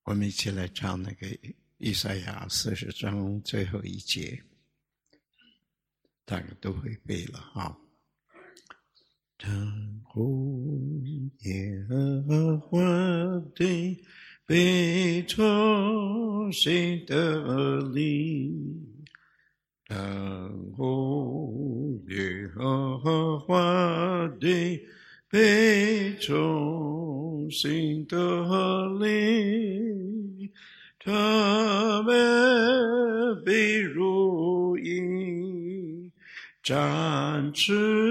我们一起来唱那个以赛亚40章最后一节，大家都会背了哈。称呼耶和华的被重新得力，称呼耶和华的被重新得力，他们必如鹰展翅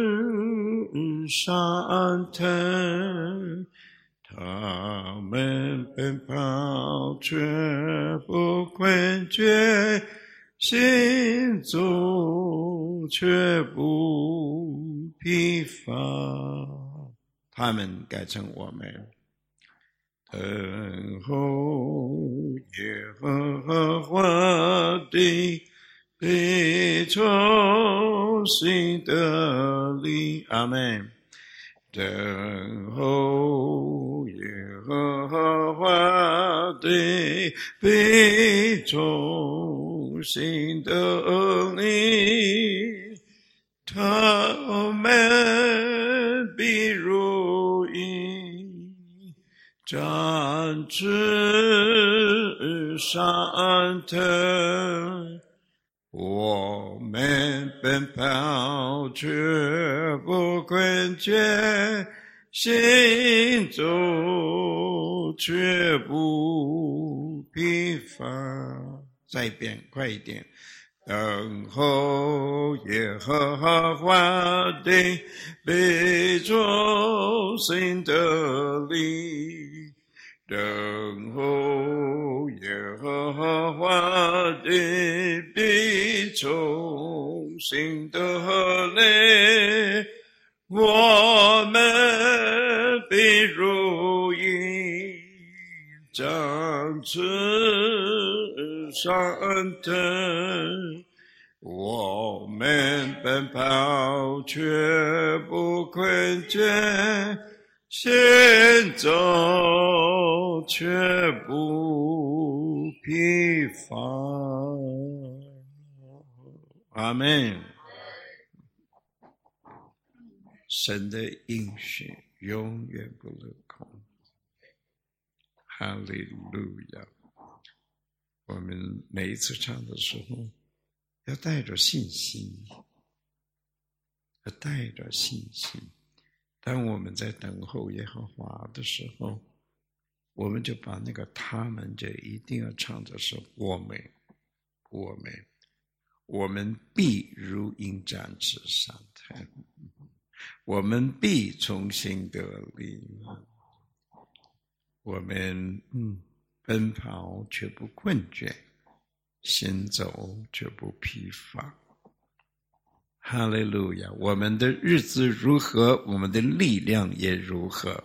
上腾，他们奔跑却不困倦，行走却不疲乏。他们改成我们，等候耶和华的被重新得力，阿们。等候耶和华的被重新得力，他们必如鹰展翅上腾，我们奔跑却不困倦，行走却不疲乏。再一遍，快一点。等候耶和华的被重新得力，等候耶和华的被重新得力，我们必如鹰展翅上腾，我们奔跑却不困倦，行走却不疲乏。阿们。神的应许永远不落空。哈利路亚。我们每一次唱的时候要带着信心，要带着信心。当我们在等候耶和华的时候，我们就把那个他们就一定要唱着说，我们必如鹰展翅上腾，我们必重新得力，我们奔跑却不困倦，行走却不疲乏。哈利路亚！我们的日子如何，我们的力量也如何。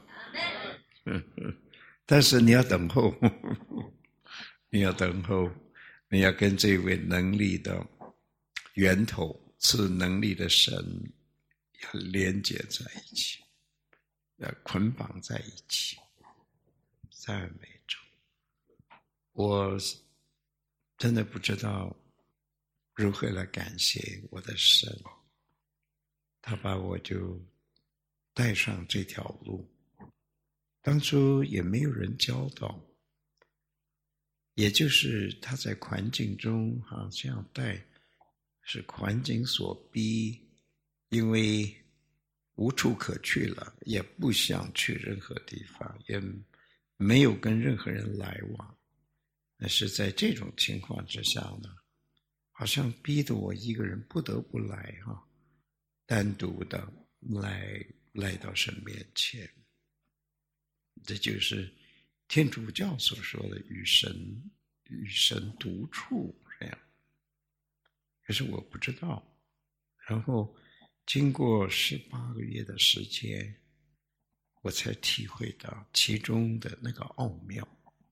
但是你要等候，你要等候，你要跟这位能力的源头、赐能力的神要连接在一起，要捆绑在一起。赞美主！我真的不知道如何来感谢我的神，他把我就带上这条路，当初也没有人教导，也就是他在环境中好像带，是环境所逼，因为无处可去了，也不想去任何地方，也没有跟任何人来往。但是在这种情况之下呢，好像逼得我一个人不得不来单独的来到神面前。这就是天主教所说的与神独处这样。可是我不知道，然后经过18个月的时间，我才体会到其中的那个奥妙。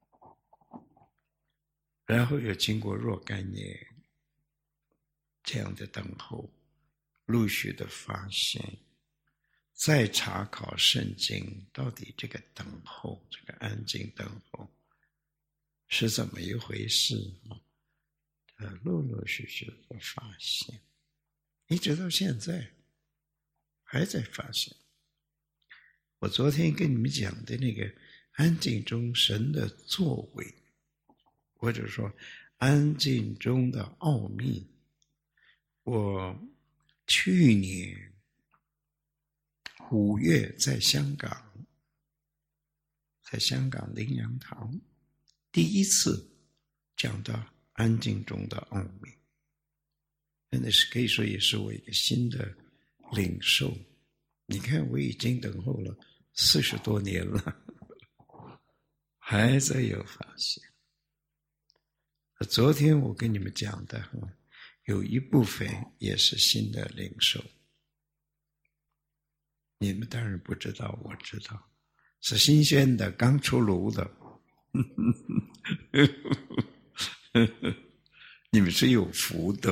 然后又经过若干年这样的等候，陆续的发现，再查考圣经，到底这个等候，这个安静等候， 是怎么一回事陆陆续续的发现，一直到现在还在发现。我昨天跟你们讲的那个安静中神的作为，或者说安静中的奥秘，我去年5月在香港灵粮堂第一次讲到安静中的奥秘，真的是可以说也是我一个新的领受。你看我已经等候了40多年了，还在有发现。昨天我跟你们讲的有一部分也是新的领受，你们当然不知道，我知道，是新鲜的，刚出炉的。你们是有福的。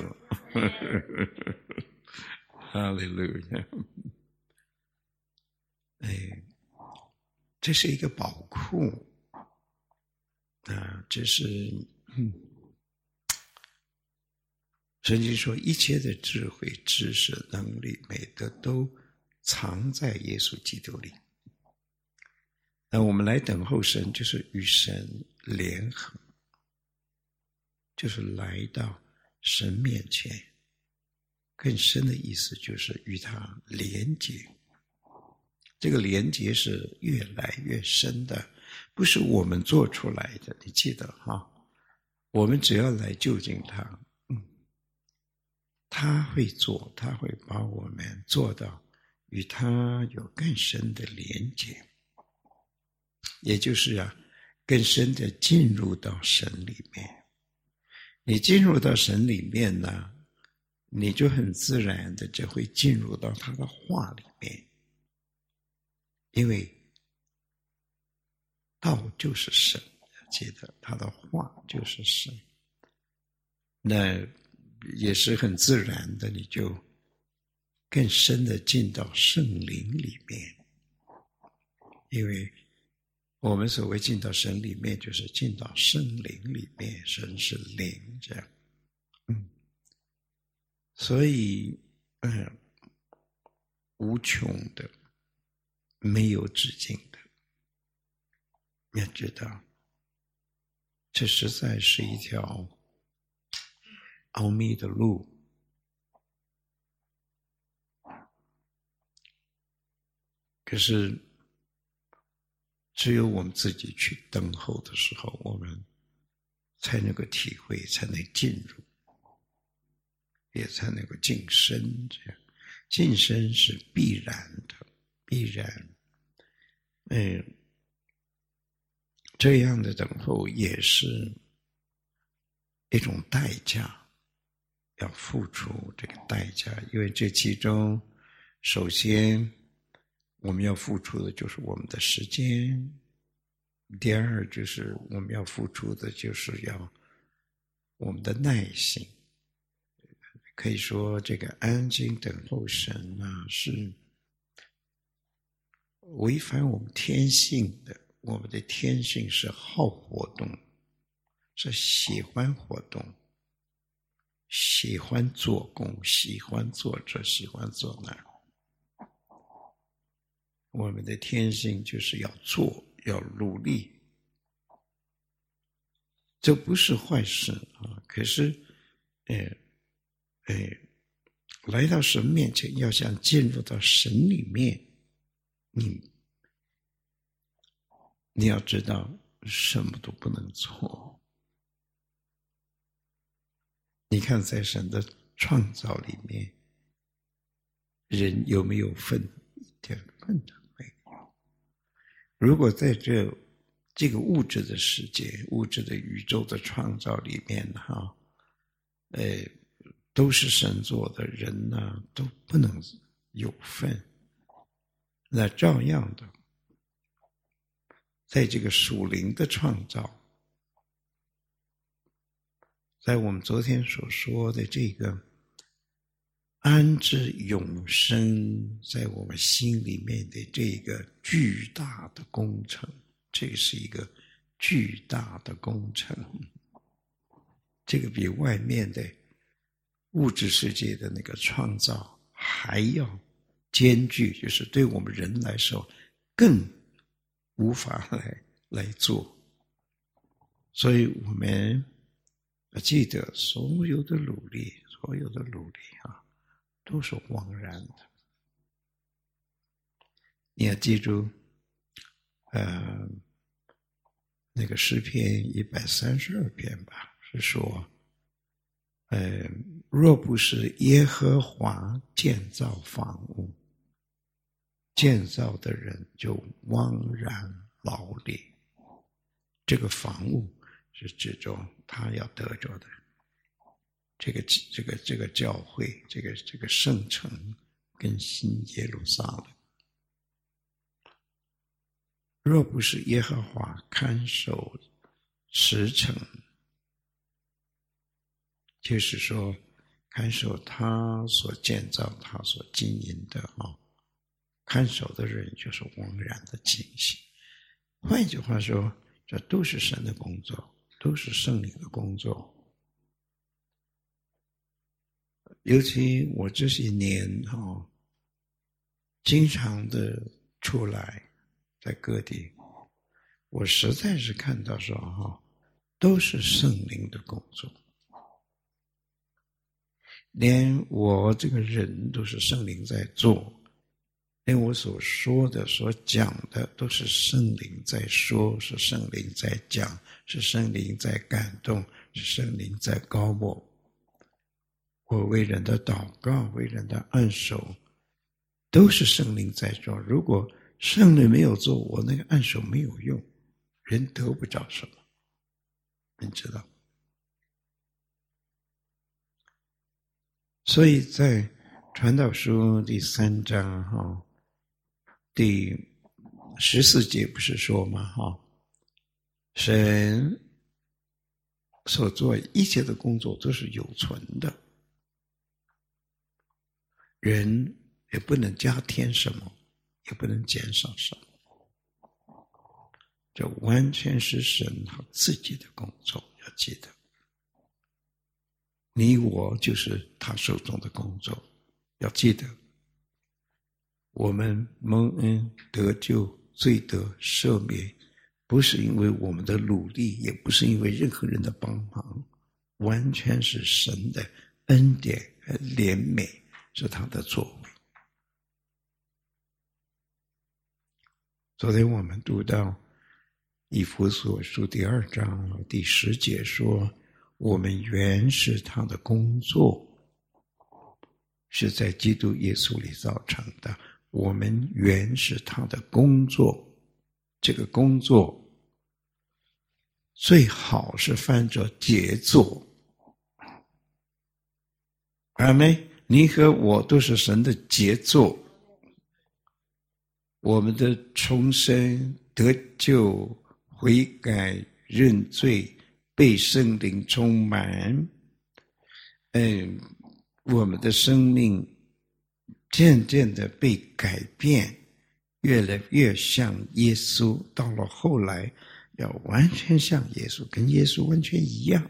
哈利路亚。这是一个宝库这是圣经说一切的智慧、知识、能力、美德都藏在耶稣基督里。那我们来等候神，就是与神联合，就是来到神面前。更深的意思就是与他连结。这个连结是越来越深的，不是我们做出来的，你记得我们只要来就近他，他会做，他会把我们做到与他有更深的连结，也就是更深的进入到神里面。你进入到神里面呢，你就很自然的就会进入到他的话里面，因为道就是神，记得他的话就是神，那也是很自然的，你就更深的进到圣灵里面。因为我们所谓进到神里面，就是进到圣灵里面，神是灵，这样。所以无穷的，没有止境的。你要知道，这实在是一条奥秘的路。可是只有我们自己去等候的时候，我们才能够体会，才能进入，也才能够晋升。这样晋升是必然的，必然。这样的等候也是一种代价，要付出这个代价。因为这其中，首先我们要付出的就是我们的时间，第二就是我们要付出的就是要我们的耐心。可以说这个安静等候神是违反我们天性的。我们的天性是好活动，是喜欢活动，喜欢做工，喜欢做这，喜欢做那。我们的天性就是要做，要努力，这不是坏事可是来到神面前，要想进入到神里面，你要知道什么都不能做。你看在神的创造里面，人有没有份？一点份都没有。如果在这个物质的世界、物质的宇宙的创造里面都是神做的，人都不能有份。那照样的，在这个属灵的创造，在我们昨天所说的这个安置永生在我们心里面的这个巨大的工程，这是一个巨大的工程，这个比外面的物质世界的那个创造还要艰巨，就是对我们人来说更无法来做。所以我们要记得，所有的努力啊，都是枉然的。你要记住，那个诗篇132篇吧，是说，若不是耶和华建造房屋，建造的人就枉然劳力。这个房屋是指着他要得着的这个教会，这个圣城跟新耶路撒冷。若不是耶和华看守10城，就是说看守他所建造、他所经营的看守的人就是枉然的情形。换一句话说，这都是神的工作，都是圣灵的工作。尤其我这些年经常的出来在各地，我实在是看到说都是圣灵的工作，连我这个人都是圣灵在做，连我所说的所讲的都是圣灵在说，是圣灵在讲，是圣灵在感动，是圣灵在膏抹。我为人的祷告，为人的按手，都是圣灵在做。如果圣灵没有做，我那个按手没有用，人得不着什么，你知道。所以在传道书第3章第14节不是说吗神所做一切的工作都是有存的，人也不能加添什么，也不能减少什么，这完全是神他自己的工作。要记得，你我就是他手中的工作。要记得，我们蒙恩得救、罪得赦免，不是因为我们的努力，也不是因为任何人的帮忙，完全是神的恩典和怜悯，是他的作为。昨天我们读到以弗所书第2章第10节说，我们原是他的工作，是在基督耶稣里造成的。我们原是他的工作，这个工作最好是翻着杰作。阿们，你和我都是神的杰作。我们的重生、得救、悔改、认罪、被圣灵充满，我们的生命渐渐的被改变，越来越像耶稣，到了后来要完全像耶稣，跟耶稣完全一样。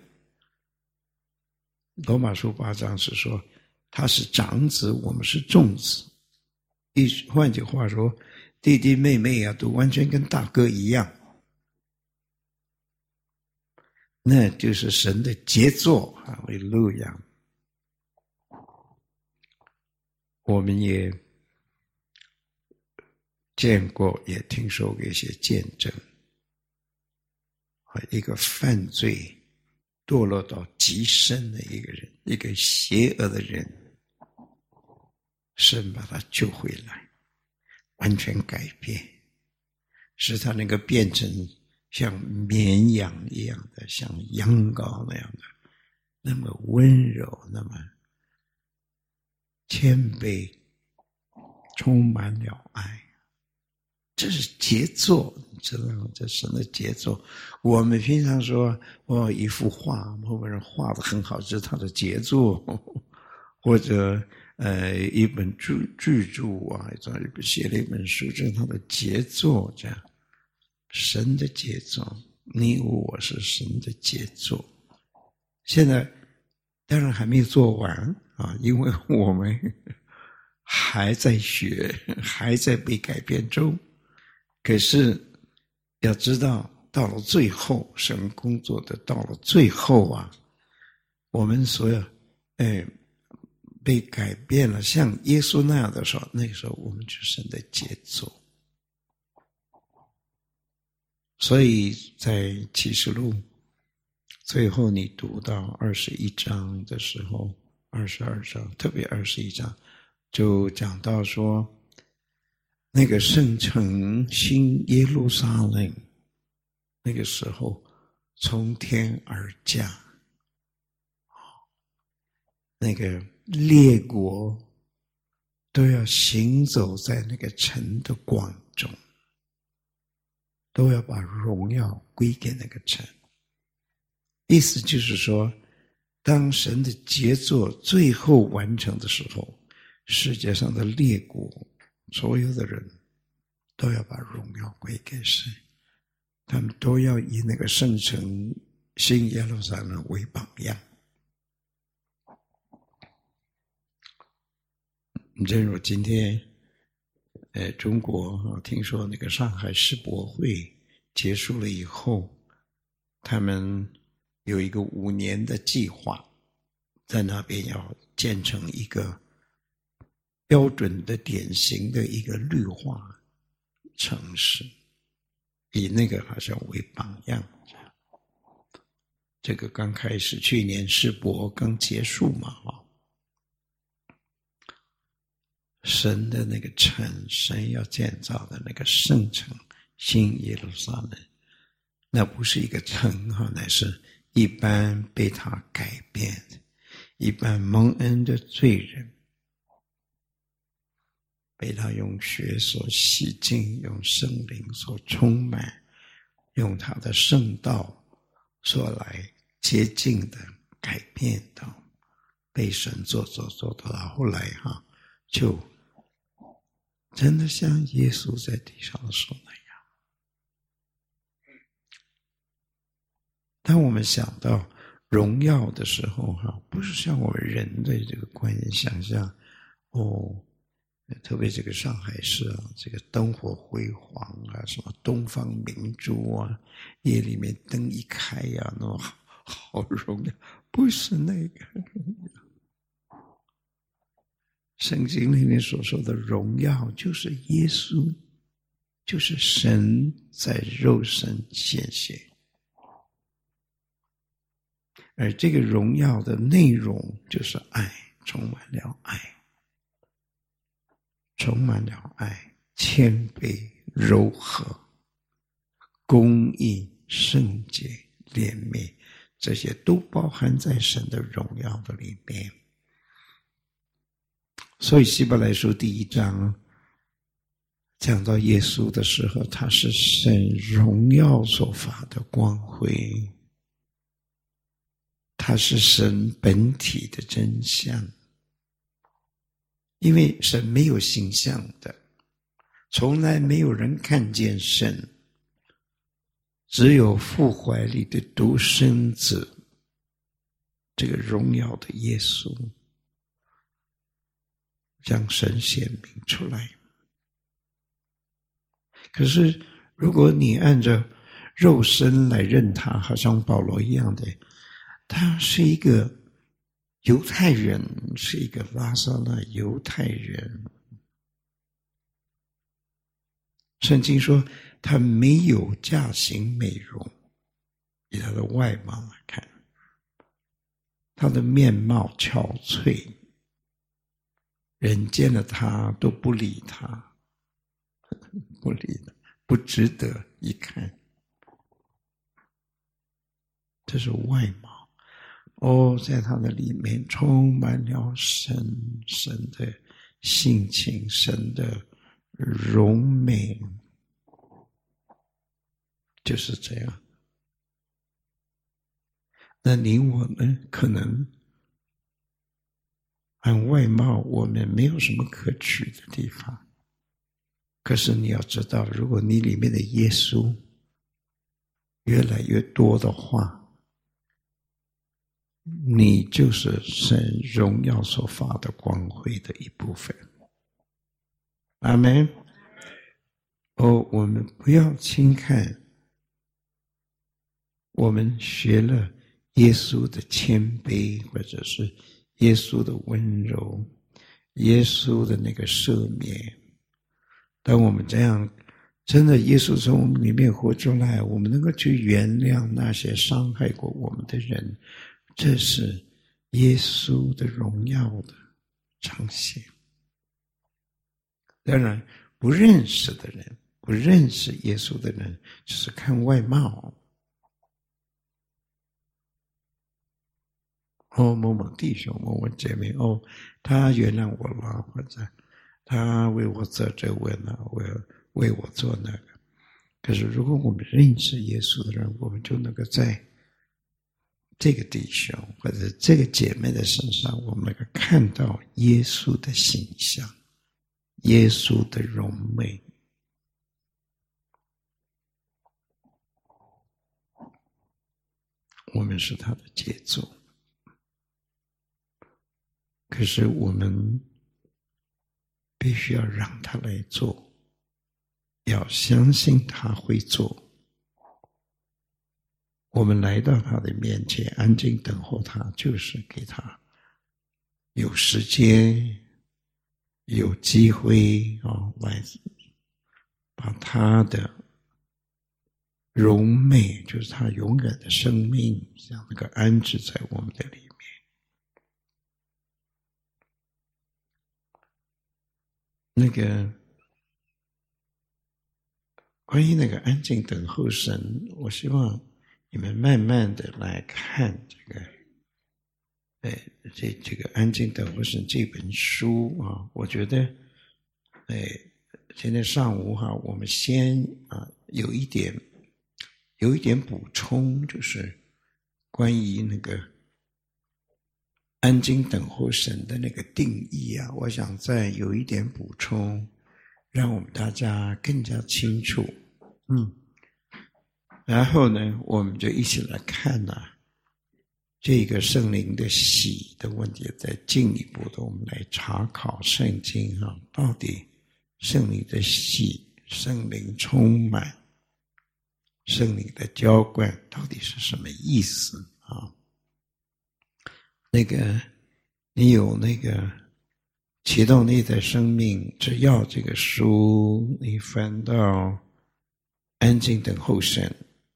罗马书8章是说他是长子，我们是众子。换句话说，弟弟妹妹都完全跟大哥一样，那就是神的杰作。哈利路亚！我们也见过，也听说过一些见证，一个犯罪堕落到极深的一个人，一个邪恶的人，神把他救回来，完全改变，使他能够变成像绵羊一样的，像羊羔那样的，那么温柔，那么谦卑，充满了爱。这是杰作，你知道吗？这是神的杰作。我们平常说一幅画，某个人画得很好，这是他的杰作，或者一本巨著写了一本书，这是他的杰作。这样，神的杰作你我是神的杰作。现在当然还没有做完啊，因为我们还在学，还在被改变中。可是要知道，到了最后，神工作的到了最后啊，我们所有被改变了，像耶稣那样的时候，那个时候我们就是神的杰作。所以在启示录最后你读到21章的时候，22章，特别21章，就讲到说，那个圣城新耶路撒冷，那个时候从天而降，那个列国都要行走在那个城的光中，都要把荣耀归给那个城。意思就是说，当神的杰作最后完成的时候，世界上的列国所有的人都要把荣耀归给神，他们都要以那个圣城新耶路撒冷为榜样。正如今天中国听说那个上海世博会结束了以后，他们有一个5年的计划，在那边要建成一个标准的典型的一个绿化城市，以那个好像为榜样。这个刚开始，去年世博刚结束嘛，神的那个城，神要建造的那个圣城新耶路撒冷，那不是一个城乃是一般被他改变的，一般蒙恩的罪人，被他用血所洗净，用圣灵所充满，用他的圣道所来洁净的改变到，被神做到后来就真的像耶稣在地上的时候那样。当我们想到荣耀的时候不是像我们人的这个观念想象特别这个上海市这个灯火辉煌什么东方明珠夜里面灯一开那么好荣耀，不是那个荣耀。圣经里面所说的荣耀就是耶稣，就是神在肉身显现，而这个荣耀的内容就是爱，充满了爱，充满了爱，谦卑、柔和、公义、圣洁、怜悯，这些都包含在神的荣耀的里面。所以希伯来书第1章讲到耶稣的时候，他是神荣耀所发的光辉，他是神本体的真相。因为神没有形象的，从来没有人看见神，只有父怀里的独生子，这个荣耀的耶稣将神显明出来。可是如果你按照肉身来认他，好像保罗一样的，他是一个犹太人，是一个拉撒那犹太人。圣经说他没有驾行美容，以他的外貌来看，他的面貌憔悴，人见了他都不理他，不理他，不值得一看。这是外貌。在他的里面充满了神的性情，神的荣美，就是这样。那你我呢，可能按外貌我们没有什么可取的地方，可是你要知道，如果你里面的耶稣越来越多的话，你就是神荣耀所发的光辉的一部分。阿们。我们不要轻看我们学了耶稣的谦卑，或者是耶稣的温柔，耶稣的那个赦免。当我们这样真的耶稣从我们里面活出来，我们能够去原谅那些伤害过我们的人，这是耶稣的荣耀的彰显。当然不认识的人，不认识耶稣的人，只是看外貌。某某弟兄某某姐妹，他原谅我了，或者他为我做这问了，为我做那个。可是如果我们认识耶稣的人，我们就能够在这个弟兄或者这个姐妹的身上，我们能够看到耶稣的形象，耶稣的荣美。我们是他的杰作，可是我们必须要让他来做，要相信他会做。我们来到他的面前，安静等候他，就是给他有时间、有机会来把他的荣美，就是他永远的生命，像那个安置在我们的里面。那个关于那个安静等候神，我希望你们慢慢的来看这个安静等候神这本书啊。我觉得今天上午我们先有一点补充，就是关于那个安静等候神的那个定义啊，我想再有一点补充，让我们大家更加清楚。然后呢，我们就一起来看这个圣灵的喜的问题，再进一步的我们来查考圣经到底圣灵的喜、圣灵充满、圣灵的浇灌到底是什么意思啊？那个你有那个启动内在生命只要这个书，你翻到安静等候神，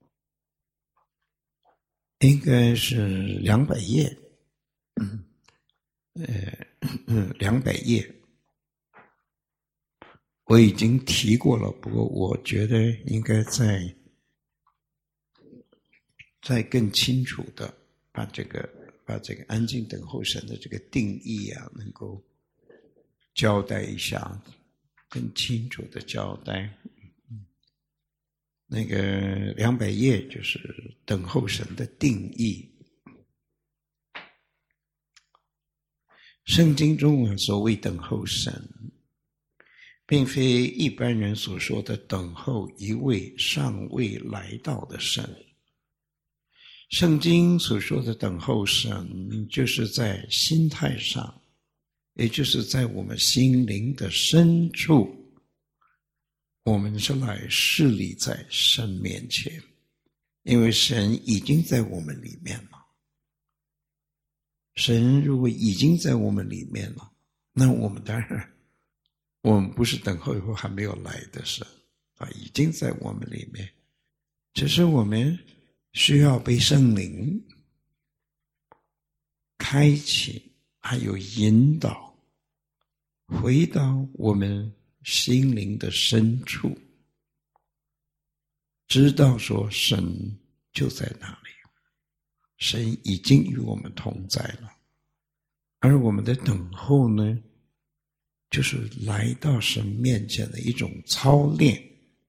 应该是200页，200页。我已经提过了，不过我觉得应该再更清楚的把这个安静等候神的这个定义能够交代一下，更清楚的交代。那个200页就是等候神的定义。圣经中所谓等候神，并非一般人所说的等候一位尚未来到的神。圣经所说的等候神，就是在心态上，也就是在我们心灵的深处，我们是来侍立在神面前，因为神已经在我们里面了。神如果已经在我们里面了，那我们当然，我们不是等候以后还没有来的神已经在我们里面，只是我们需要被圣灵开启，还有引导，回到我们心灵的深处，知道说神就在那里，神已经与我们同在了。而我们的等候呢，就是来到神面前的一种操练，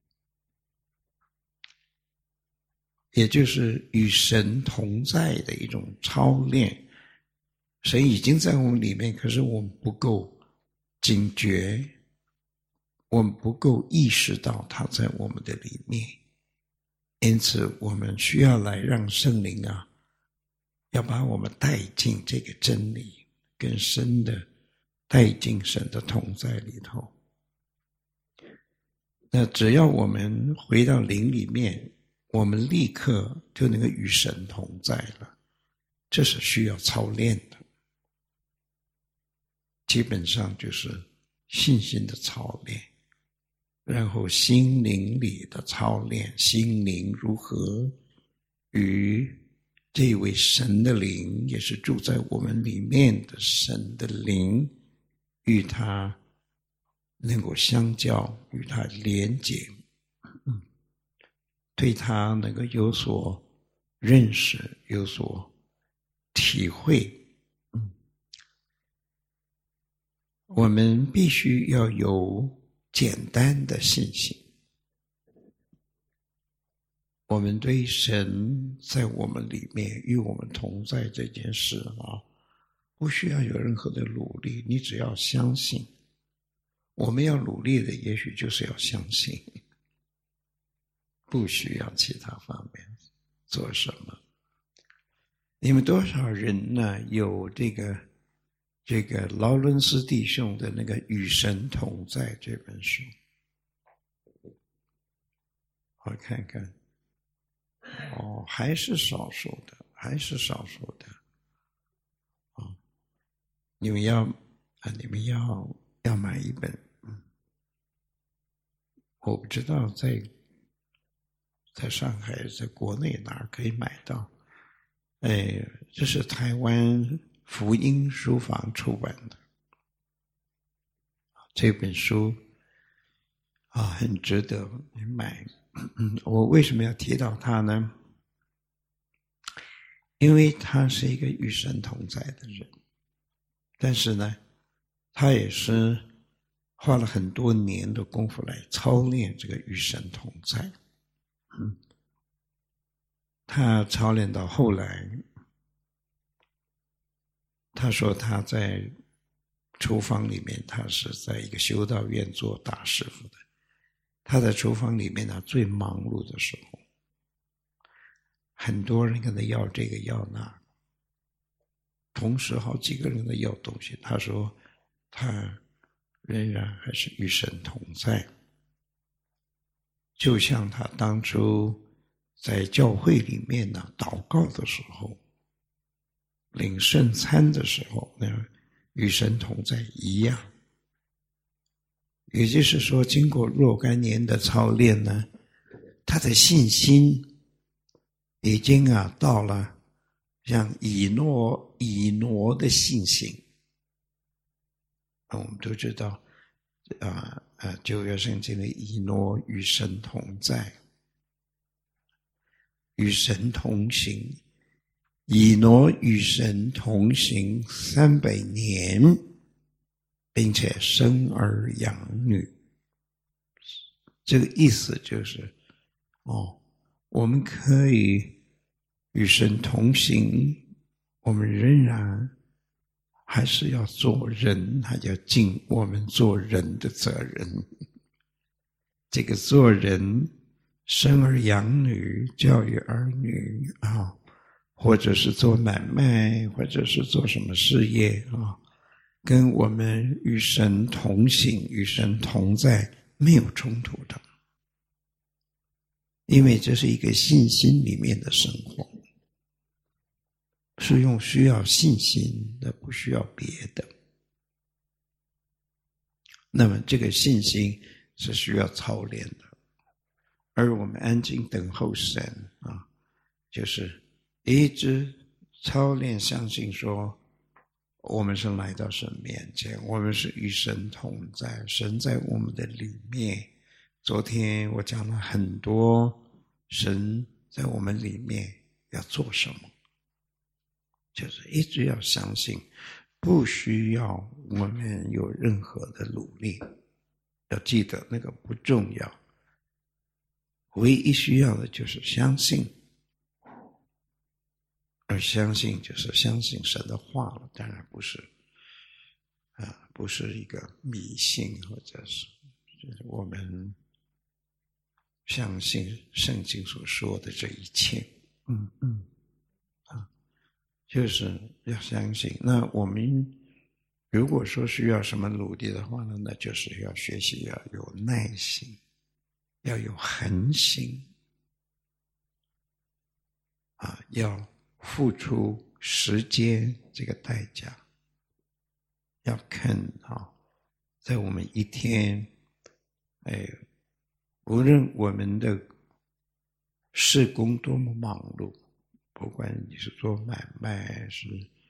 也就是与神同在的一种操练。神已经在我们里面，可是我们不够警觉，我们不够意识到他在我们的里面， 因此我们需要来让圣灵啊，要把我们带进这个真理，更深的带进神的同在里头。那只要我们回到灵里面，我们立刻就能够与神同在了。这是需要操练的，基本上就是信心的操练，然后心灵里的操练，心灵如何与这位神的灵，也是住在我们里面的神的灵，与他能够相交，与他连结，对他能够有所认识，有所体会。我们必须要有简单的信心。我们对神在我们里面与我们同在这件事啊，不需要有任何的努力，你只要相信。我们要努力的也许就是要相信，不需要其他方面做什么。你们多少人呢有这个劳伦斯弟兄的那个《与神同在》这本书？我看看，还是少数的，你们要买一本，我不知道在上海，在国内哪儿可以买到。这是台湾福音书房出版的这本书很值得你买。我为什么要提到它呢？因为他是一个与神同在的人，但是呢，他也是花了很多年的功夫来操练这个与神同在。他操练到后来，他说他在厨房里面，他是在一个修道院做大师傅的。他在厨房里面最忙碌的时候，很多人跟他要这个要那，同时好几个人跟他要东西。他说他仍然还是与神同在，就像他当初在教会里面祷告的时候，领圣餐的时候与神同在一样。也就是说，经过若干年的操练呢，他的信心已经到了像以诺的信心。我们都知道旧约圣经的以诺与神同在，与神同行。以诺与神同行300年，并且生儿养女。这个意思就是我们可以与神同行，我们仍然还是要做人，还要尽我们做人的责任。这个做人，生儿养女，教育儿女或者是做买卖，或者是做什么事业跟我们与神同行，与神同在没有冲突的，因为这是一个信心里面的生活，是需要信心的，不需要别的。那么这个信心是需要操练的，而我们安静等候神就是一直操练相信说，我们是来到神面前，我们是与神同在，神在我们的里面。昨天我讲了很多神在我们里面要做什么，就是一直要相信，不需要我们有任何的努力。要记得那个不重要，唯一需要的就是相信。而相信就是相信神的话了，当然不是一个迷信，或者是我们相信圣经所说的这一切。就是要相信。那我们如果说需要什么努力的话呢，那就是要学习要有耐心，要有恒心要付出时间这个代价，要看在我们一天无论我们的事工多么忙碌，不管你是做买卖，是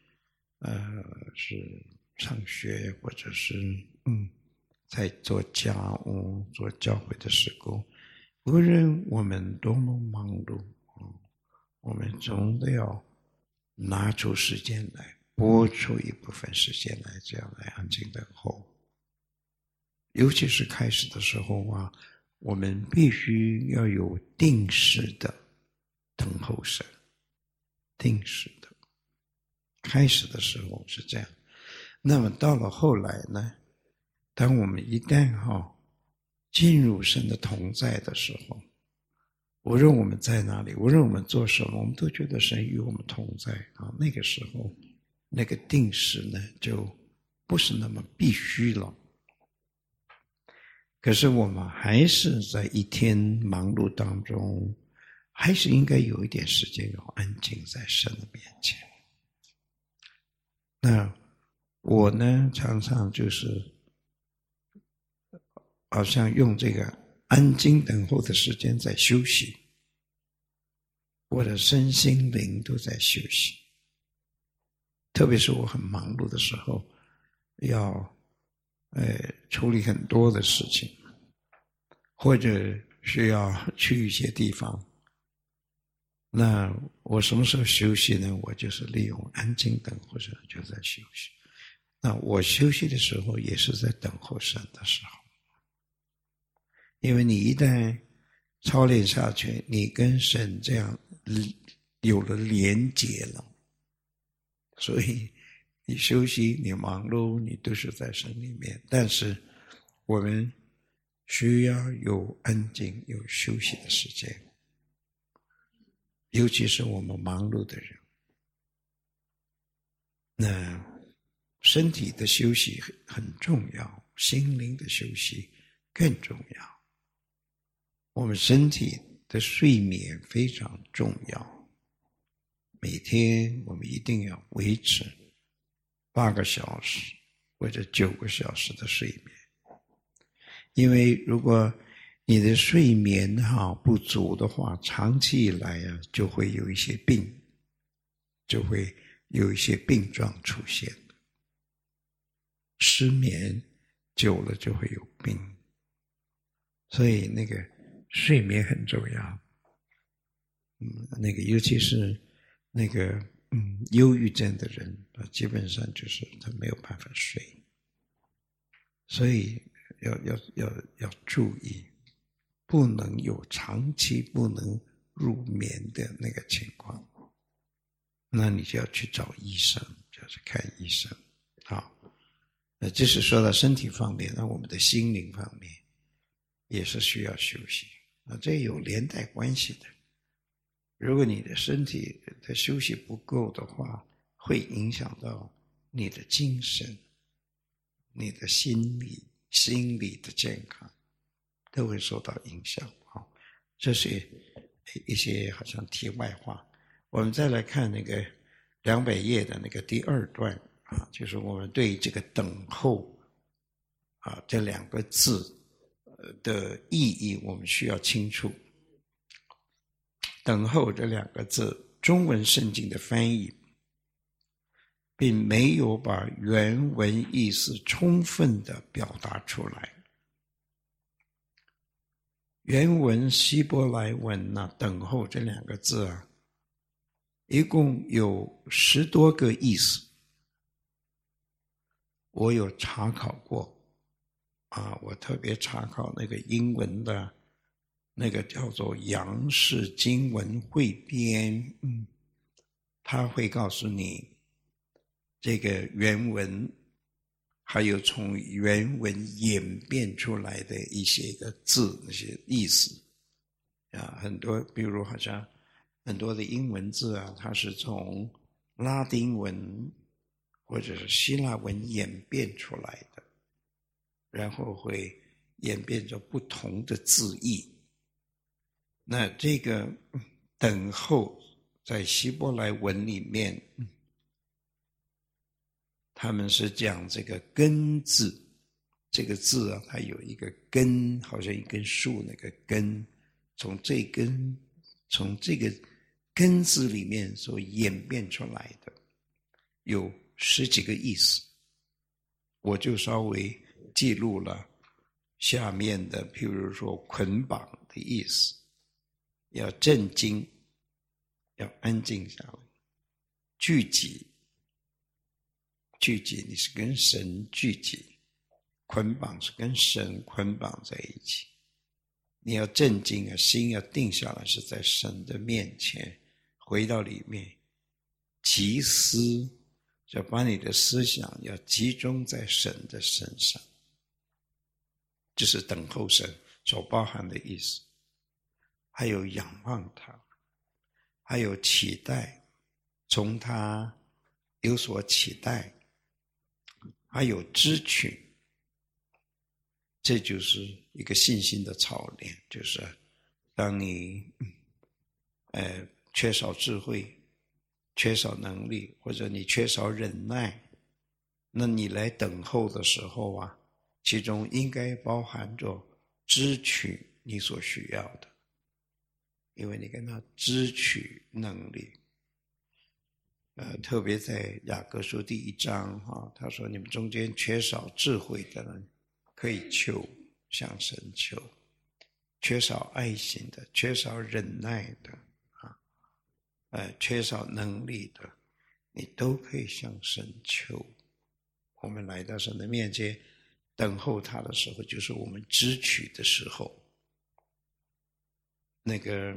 上学，或者是在做家务，做教会的事工，无论我们多么忙碌，我们总得要拿出时间来，拨出一部分时间来，这样来安静等候。尤其是开始的时候我们必须要有定时的等候神，定时的。开始的时候是这样，那么到了后来呢，当我们一旦进入神的同在的时候，无论我们在哪里，无论我们做什么，我们都觉得神与我们同在那个时候那个定时呢就不是那么必须了。可是我们还是在一天忙碌当中，还是应该有一点时间要安静在神的面前。那我呢常常就是好像用这个安静等候的时间在休息，我的身心灵都在休息。特别是我很忙碌的时候，要处理很多的事情，或者需要去一些地方，那我什么时候休息呢？我就是利用安静等候神，就在休息。那我休息的时候也是在等候神的时候，因为你一旦操练下去，你跟神这样有了连结了，所以你休息，你忙碌，你都是在神里面。但是我们需要有安静有休息的时间，尤其是我们忙碌的人，那身体的休息很重要，心灵的休息更重要。我们身体的睡眠非常重要，每天我们一定要维持8个小时或者9个小时的睡眠。因为如果你的睡眠不足的话，长期以来就会有一些病，就会有一些病状出现。失眠久了就会有病，所以那个睡眠很重要。那个尤其是那个忧郁症的人，基本上就是他没有办法睡，所以要注意，不能有长期不能入眠的那个情况，那你就要去找医生，就要去看医生。好，那这是说到身体方面，那我们的心灵方面也是需要休息，这有连带关系的。如果你的身体的休息不够的话，会影响到你的精神、你的心理的健康都会受到影响。这是一些好像题外话。我们再来看那个200页的那个第2段就是我们对这个等候这2个字的意义我们需要清楚。等候这2个字，中文圣经的翻译并没有把原文意思充分的表达出来。原文希伯来文等候这2个字一共有10多个意思。我有查考过我特别查考那个英文的那个叫做杨氏经文汇编，他会告诉你这个原文还有从原文演变出来的一些个字那些意思很多比如好像很多的英文字啊，它是从拉丁文或者是希腊文演变出来的，然后会演变成不同的字义。那这个等候在希伯来文里面，他们是讲这个根字，这个字啊，它有一个根，好像一根树那个根，从这个根字里面所演变出来的，有10几个意思。我就稍微记录了下面的，譬如说捆绑的意思，要镇静，要安静下来，聚集，你是跟神聚集，捆绑是跟神捆绑在一起。你要镇静啊，心要定下来，是在神的面前，回到里面，集思，就把你的思想要集中在神的身上，这是等候神所包含的意思。还有仰望他，还有期待，从他有所期待，还有支取，这就是一个信心的操练。就是当你缺少智慧，缺少能力，或者你缺少忍耐，那你来等候的时候啊，其中应该包含着支取你所需要的，因为你跟他支取能力。特别在雅各书第1章他说你们中间缺少智慧的人可以求，向神求，缺少爱心的，缺少忍耐的缺少能力的，你都可以向神求。我们来到神的面前等候他的时候，就是我们支取的时候。那个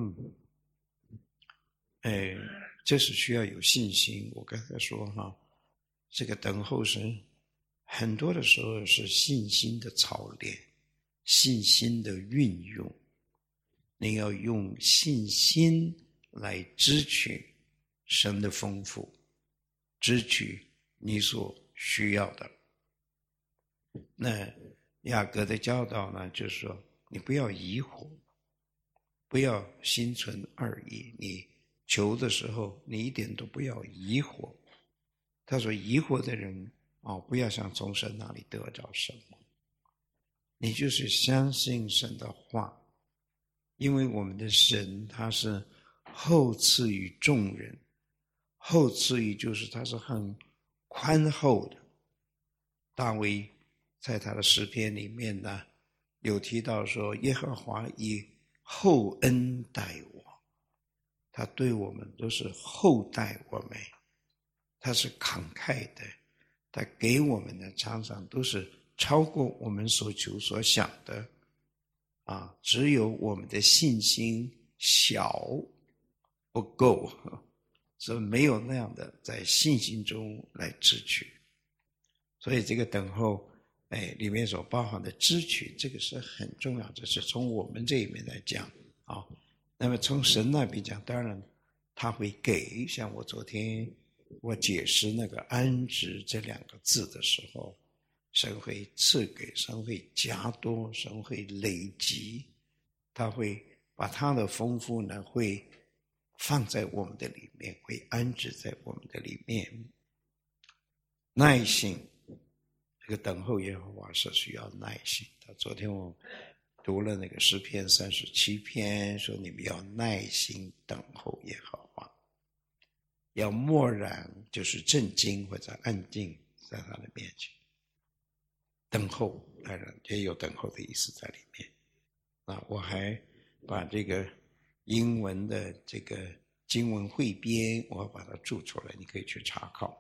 这是需要有信心。我刚才说这个等候神很多的时候是信心的操练，信心的运用。你要用信心来支取神的丰富，支取你所需要的。那雅各的教导呢，就是说你不要疑惑，不要心存二意，你求的时候你一点都不要疑惑。他说疑惑的人不要想从神那里得着什么，你就是相信神的话，因为我们的神他是厚赐于众人，厚赐于就是他是很宽厚的。大卫在他的诗篇里面呢，有提到说耶和华以厚恩待我，他对我们都是厚待我们，他是慷慨的，他给我们的常常都是超过我们所求所想的只有我们的信心小不够，所以没有那样的在信心中来支取。所以这个等候里面所包含的支取，这个是很重要，这是从我们这一面来讲那么从神那边讲，当然他会给，像我昨天我解释那个安置这2个字的时候，神会赐给，神会加多，神会累积，他会把他的丰富呢会放在我们的里面，会安置在我们的里面。耐心，这个等候耶和华是需要耐心的。昨天我读了那个诗篇37篇，说你们要耐心等候耶和华，要默然，就是镇静或者安静在他的面前。等候当然也有等候的意思在里面我还把这个英文的这个经文汇编我要把它注出来，你可以去查考。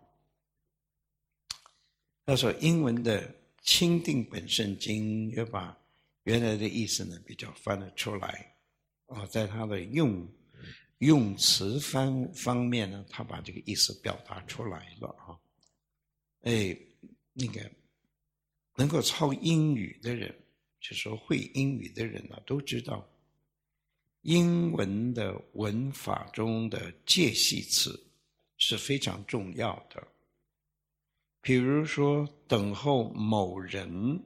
他说英文的钦定本圣经也把原来的意思呢比较翻了出来在他的用词方面呢，他把这个意思表达出来了那个能够操英语的人，就是说会英语的人都知道英文的文法中的介系词是非常重要的。比如说等候某人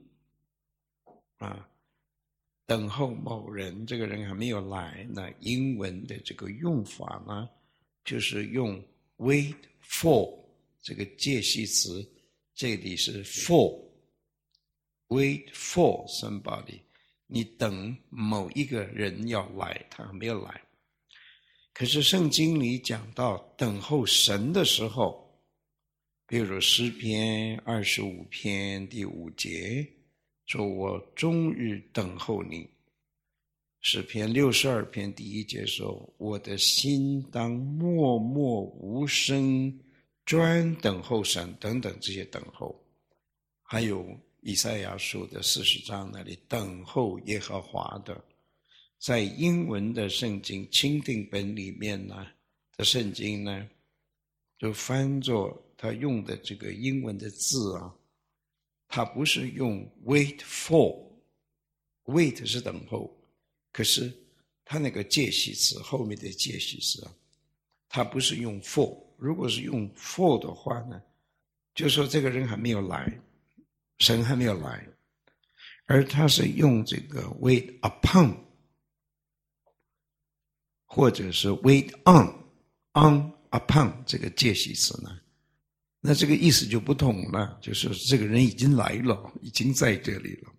等候某人，这个人还没有来，那英文的这个用法呢，就是用 wait for 这个介系词，这里是 for。wait for somebody， 你等某一个人要来，他还没有来。可是圣经里讲到等候神的时候，比如诗篇25篇第5节，说我终日等候你。诗篇62篇第1节说，我的心当默默无声，专等候神，等等这些等候。还有以赛亚书的40章那里等候耶和华的，在英文的圣经钦定本里面呢的圣经呢，就翻作他用的这个英文的字他不是用 wait for，wait 是等候，可是他那个介系词后面的介系词他不是用 for， 如果是用 for 的话呢，就说这个人还没有来，神还没有来，而他是用这个 wait upon， 或者是 wait on upon 这个介系词呢，那这个意思就不同了，就是这个人已经来了，已经在这里了。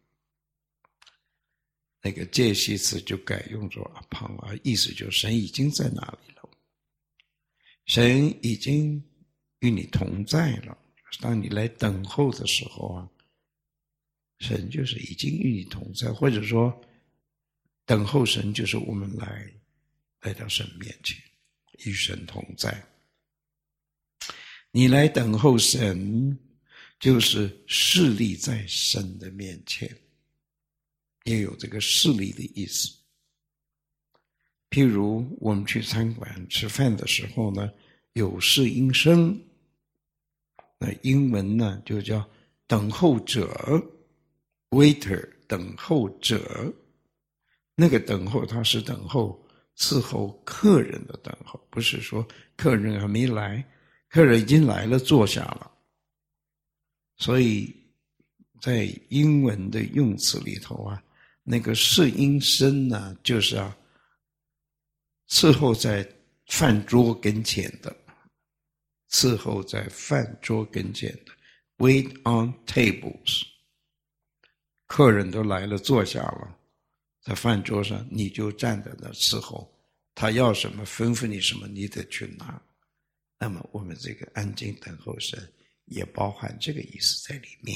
那个介系词就改用作 upon， 意思就是神已经在那里了，神已经与你同在了。当你来等候的时候神就是已经与你同在，或者说等候神就是我们来到神面前，与神同在。你来等候神，就是侍立在神的面前，也有这个侍立的意思。譬如我们去餐馆吃饭的时候呢，有侍应生，那英文呢就叫等候者 waiter， 等候者。那个等候它是等候伺候客人的等候，不是说客人还没来，客人已经来了坐下了。所以在英文的用词里头那个侍应生呢，就是伺候在饭桌跟前的，伺候在饭桌跟前的 wait on tables， 客人都来了坐下了，在饭桌上你就站在那伺候，他要什么吩咐你什么你得去拿。那么我们这个安静等候神也包含这个意思在里面。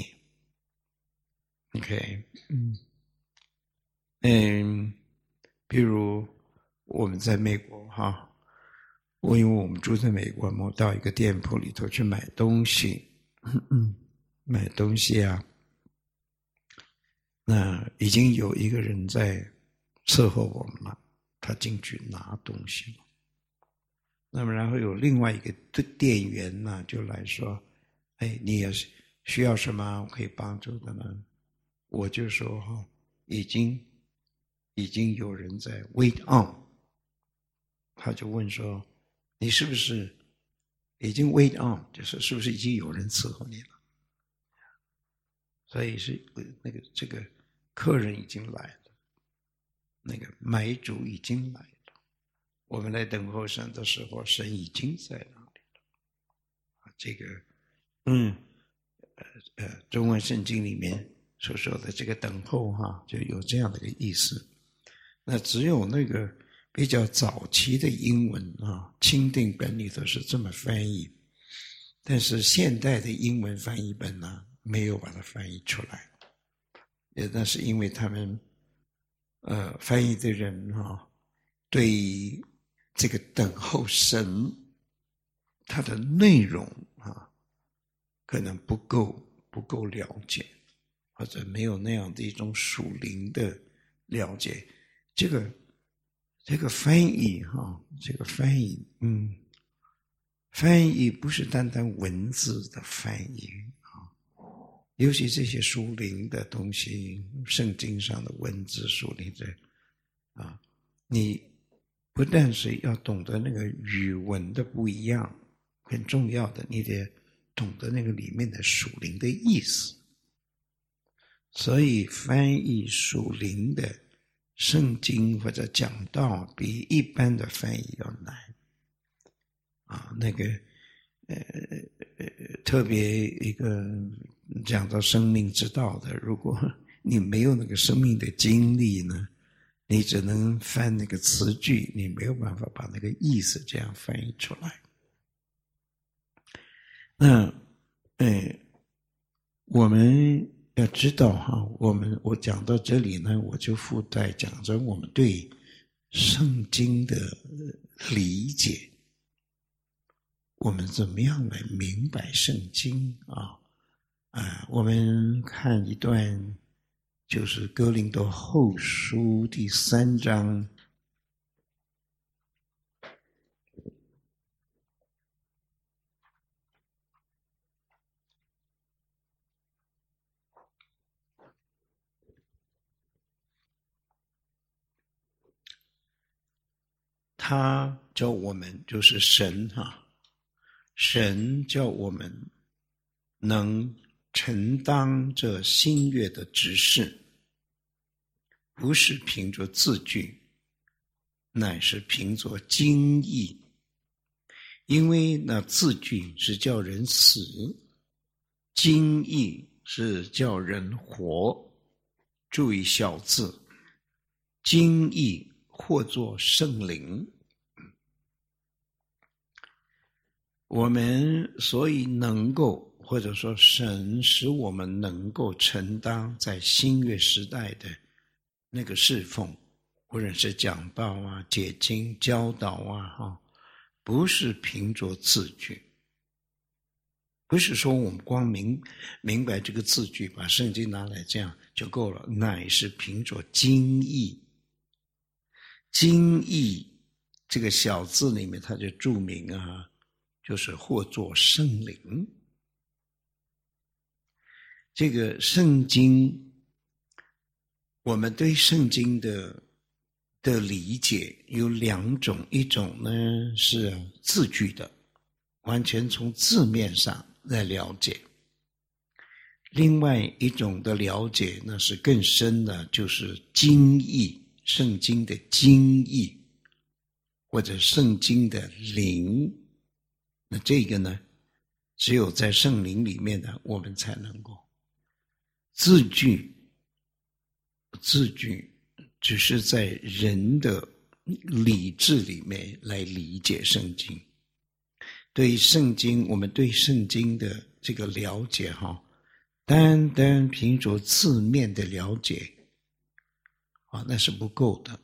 OK， 比如我们在美国因为我们住在美国，我们到一个店铺里头去买东西，买东西那已经有一个人在伺候我们了，他进去拿东西了。那么然后有另外一个店员呢就来说，你也需要什么我可以帮助的呢？我就说已经有人在 wait on。 他就问说，你是不是已经 wait on， 就是是不是已经有人伺候你了？所以是这个客人已经来了，那个买主已经来了，我们来等候神的时候，神已经在那里了。这个中文圣经里面所说的这个等候就有这样的一个意思。那只有那个比较早期的英文钦定本里头是这么翻译，但是现代的英文翻译本呢没有把它翻译出来。那是因为他们翻译的人对于这个等候神它的内容可能不够了解，或者没有那样的一种属灵的了解。这个翻译这个翻译不是单单文字的翻译尤其这些属灵的东西，圣经上的文字属灵的你不但是要懂得那个语文的不一样，很重要的，你得懂得那个里面的属灵的意思。所以翻译属灵的圣经或者讲道比一般的翻译要难特别一个讲到生命之道的，如果你没有那个生命的经历呢，你只能翻那个词句，你没有办法把那个意思这样翻译出来。那我们要知道我讲到这里呢，我就附带讲着我们对圣经的理解，我们怎么样来明白圣经我们看一段，就是哥林多后书第3章。他叫我们，就是神神叫我们能承担这新约的职事，不是凭着字句，乃是凭着经意。因为那字句是叫人死，经意是叫人活。注意小字，经意或作圣灵。我们所以能够，或者说神使我们能够承担在新约时代的那个侍奉，或者是讲道解经教导不是凭着字句，不是说我们光明白这个字句，把圣经拿来这样就够了，乃是凭着经意。经意这个小字里面它就注明就是或作圣灵。这个圣经，我们对圣经的理解有2种，一种呢是字句的，完全从字面上来了解；另外一种的了解呢是更深的，就是经义，圣经的经义，或者圣经的灵。那这个呢，只有在圣灵里面呢，我们才能够。字句只是在人的理智里面来理解圣经。对圣经，我们对圣经的这个了解单单凭着字面的了解那是不够的。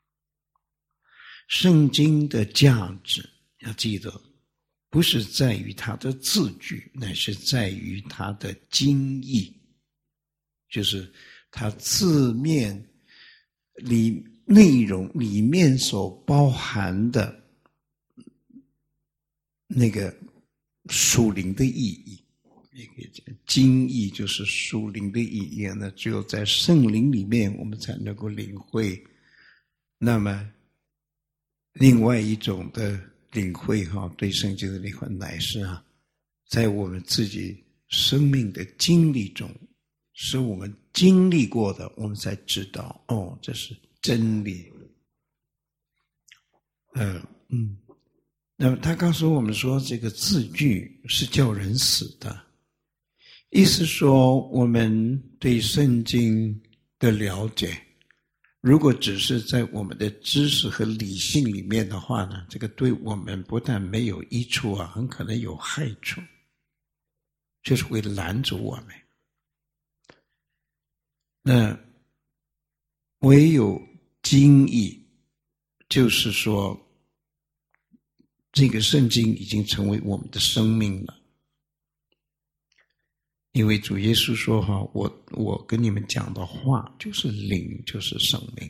圣经的价值要记得，不是在于它的字句，乃是在于它的经义，就是它字面内容里面所包含的那个属灵的意义。经义就是属灵的意义呢，只有在圣灵里面我们才能够领会。那么另外一种的领会对圣经的领会，乃是在我们自己生命的经历中，是我们经历过的，我们才知道这是真理。那么他告诉我们说，这个字句是叫人死的，意思说我们对圣经的了解，如果只是在我们的知识和理性里面的话呢，这个对我们不但没有益处很可能有害处，就是会拦阻我们。那唯有经义，就是说这个圣经已经成为我们的生命了。因为主耶稣说我跟你们讲的话就是灵，就是生命。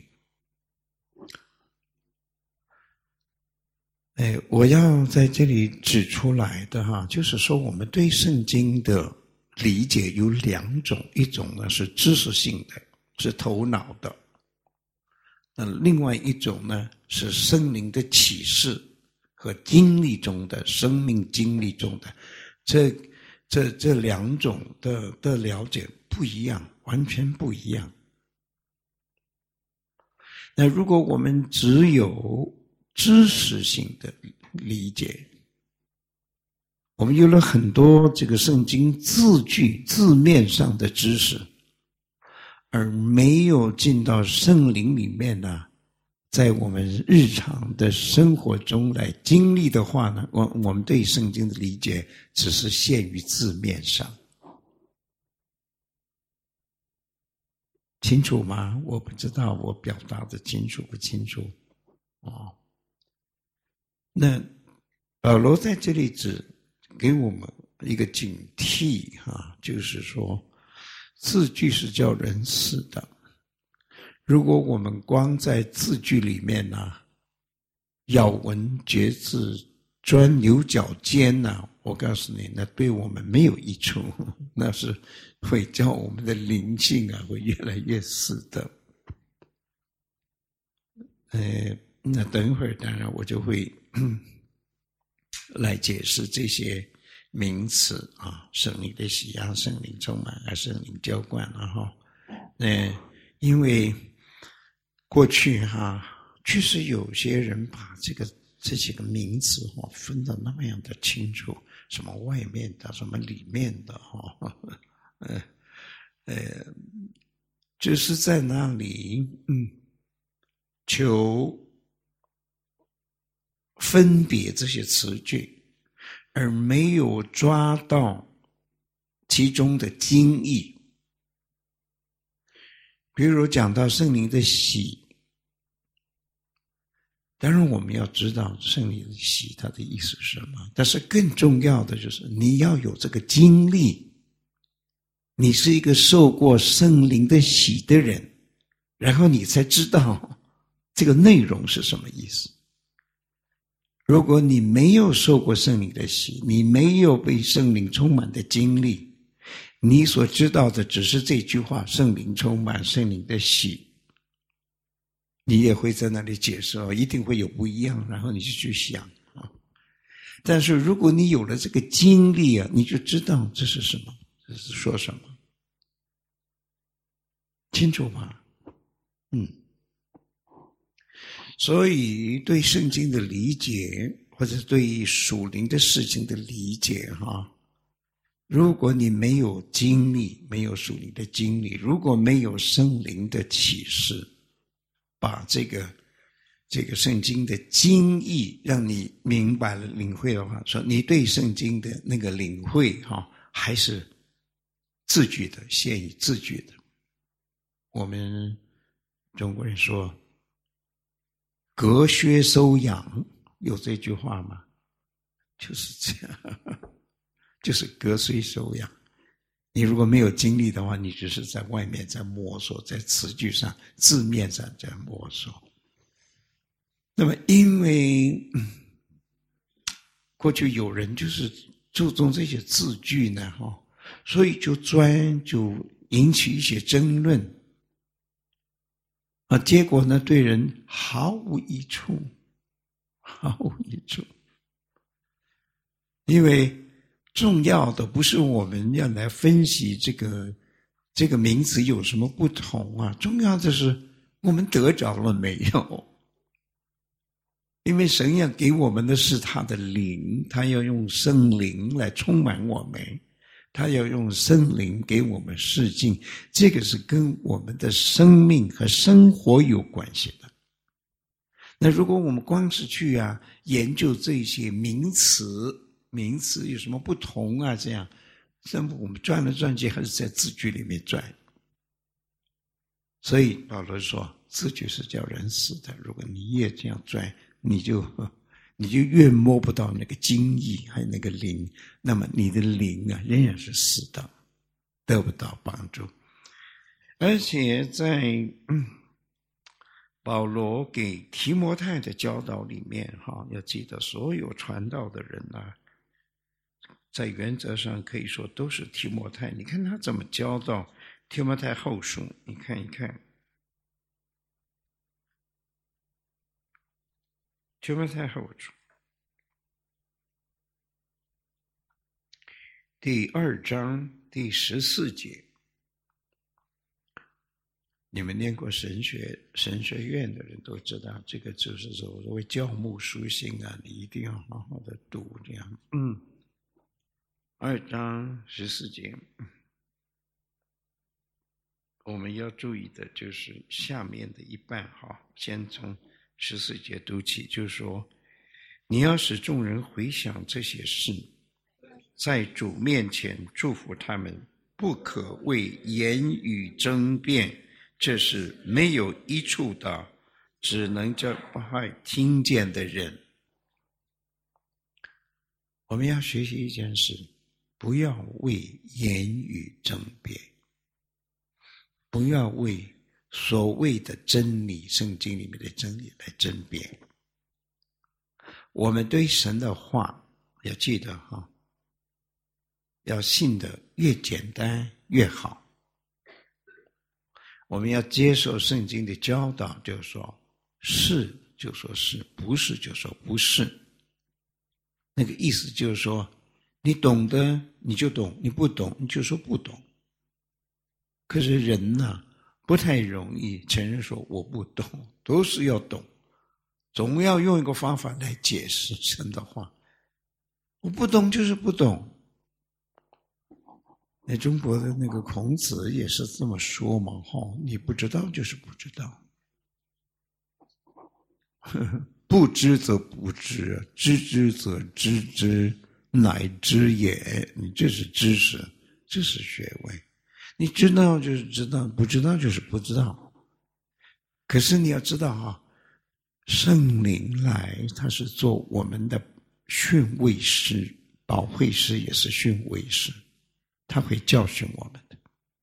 我要在这里指出来的就是说我们对圣经的理解有2种，一种呢是知识性的，是头脑的； 那另外一种呢，是圣灵的启示和经历中的生命经历中的，这两种的了解不一样，完全不一样。那如果我们只有知识性的理解，我们有了很多这个圣经字句字面上的知识，而没有进到圣灵里面呢，在我们日常的生活中来经历的话呢，我们对圣经的理解只是限于字面上。清楚吗？我不知道我表达的清楚不清楚那保罗在这里只给我们一个警惕就是说字句是叫人死的。如果我们光在字句里面咬文嚼字钻牛角尖我告诉你，那对我们没有益处，那是会叫我们的灵性会越来越死的。那等一会儿当然我就会来解释这些名词圣灵的喜爱、圣灵充满圣灵浇灌因为过去确实有些人把这几个名词分得那么样的清楚，什么外面的，什么里面的就是在那里求分别这些词句，而没有抓到其中的精义。比如讲到圣灵的喜，当然我们要知道圣灵的喜它的意思是什么，但是更重要的就是你要有这个经历，你是一个受过圣灵的喜的人，然后你才知道这个内容是什么意思。如果你没有受过圣灵的喜，你没有被圣灵充满的经历，你所知道的只是这句话，圣灵充满，圣灵的喜，你也会在那里解释一定会有不一样，然后你就去想但是如果你有了这个经历你就知道这是什么，这是说什么，清楚吗？所以对圣经的理解，或者对属灵的事情的理解如果你没有经历，没有属灵的经历，如果没有圣灵的启示，把这个圣经的经义让你明白了领会的话，说你对圣经的那个领会还是字句的，限于字句的。我们中国人说隔靴收养，有这句话吗？就是这样就是隔靴收养。你如果没有经历的话，你只是在外面在摸索，在词句上字面上在摸索。那么因为过去有人就是注重这些字句呢所以就引起一些争论结果呢对人毫无益处，毫无益处。因为重要的不是我们要来分析这个名词有什么不同重要的是我们得着了没有。因为神要给我们的是他的灵，他要用圣灵来充满我们，他要用圣灵给我们示镜，这个是跟我们的生命和生活有关系的。那如果我们光是去研究这些名词有什么不同这样，那么我们转来转去还是在字句里面转。所以保罗说字句是叫人死的，如果你越这样转，你就越摸不到那个精义还有那个灵，那么你的灵仍然是死的，得不到帮助。而且在保罗给提摩太的教导里面要记得所有传道的人在原则上可以说都是提摩太。你看他怎么教导提摩太后书，你看一看就不在后处。第2章第14节，你们念过神学院的人都知道，这个就是所谓教牧书信啊，你一定要好好的读这样。2章14节，我们要注意的就是下面的一半哈，先从14节读起，就是说，你要使众人回想这些事，在主面前祝福他们，不可为言语争辩，这是没有益处的，只能叫不爱听见的人。我们要学习一件事，不要为言语争辩，不要为所谓的真理，圣经里面的真理来争辩。我们对神的话要记得哈，要信的越简单越好。我们要接受圣经的教导，就是说是就说是，不是就说不是。那个意思就是说，你懂得你就懂，你不懂你就说不懂。可是人呢，不太容易承认说我不懂，都是要懂，总要用一个方法来解释神的话。我不懂就是不懂。那中国的那个孔子也是这么说嘛，你不知道就是不知道，不知则不知，知之则知之，乃知也。你这是知识，这是学问。你知道就是知道，不知道就是不知道。可是你要知道哈，圣灵来，他是做我们的训慰师，保惠师也是训慰师，他会教训我们的。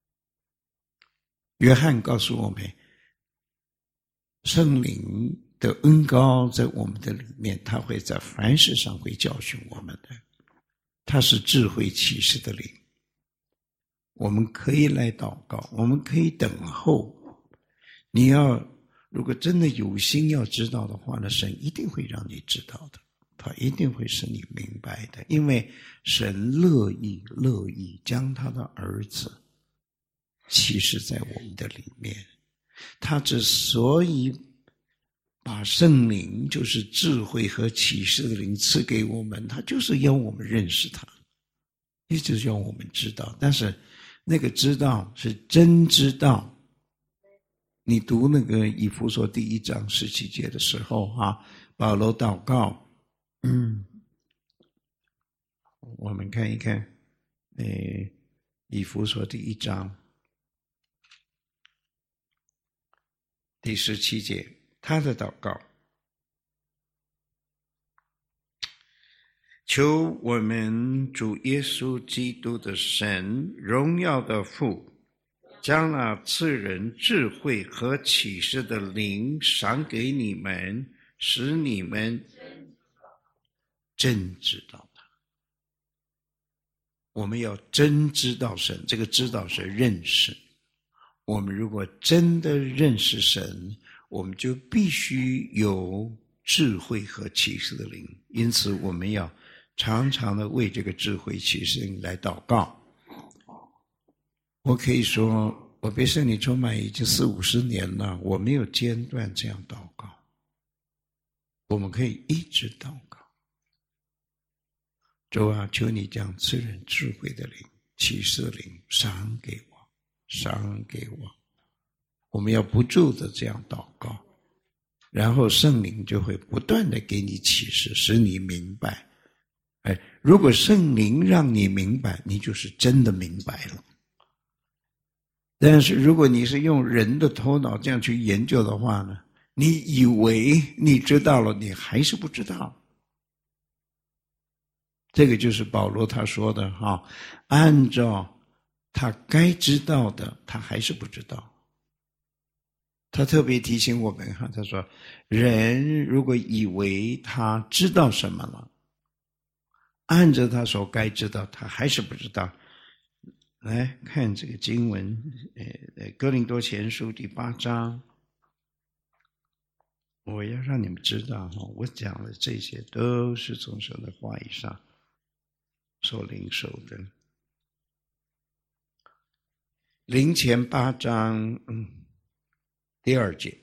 约翰告诉我们，圣灵的恩膏在我们的里面，他会在凡事上会教训我们的。他是智慧启示的灵，我们可以来祷告，我们可以等候。你要如果真的有心要知道的话呢，神一定会让你知道的，他一定会使你明白的，因为神乐意将他的儿子启示在我们的里面。他之所以把圣灵，就是智慧和启示的灵赐给我们，他就是要我们认识他，一直要我们知道。但是那个知道是真知道。你读那个以弗所第1章17节的时候保罗祷告，我们看一看以弗所第1章第17节，他的祷告，求我们主耶稣基督的神，荣耀的父，将那赐人智慧和启示的灵赏给你们，使你们真知道他。我们要真知道神，这个知道是认识。我们如果真的认识神，我们就必须有智慧和启示的灵。因此我们要常常的为这个智慧启示灵来祷告。我可以说，我被圣灵充满已经40-50年了，我没有间断这样祷告。我们可以一直祷告，主啊，求你将赐人智慧的灵、启示的灵赏给我，赏给我。我们要不住的这样祷告，然后圣灵就会不断的给你启示，使你明白。如果圣灵让你明白，你就是真的明白了。但是如果你是用人的头脑这样去研究的话呢，你以为你知道了，你还是不知道。这个就是保罗他说的按照他该知道的，他还是不知道。他特别提醒我们他说，人如果以为他知道什么了，按着他所该知道，他还是不知道。来看这个经文，哥林多前书第8章我要让你们知道我讲的这些都是从神的话语上所领受的。灵前8章第2节，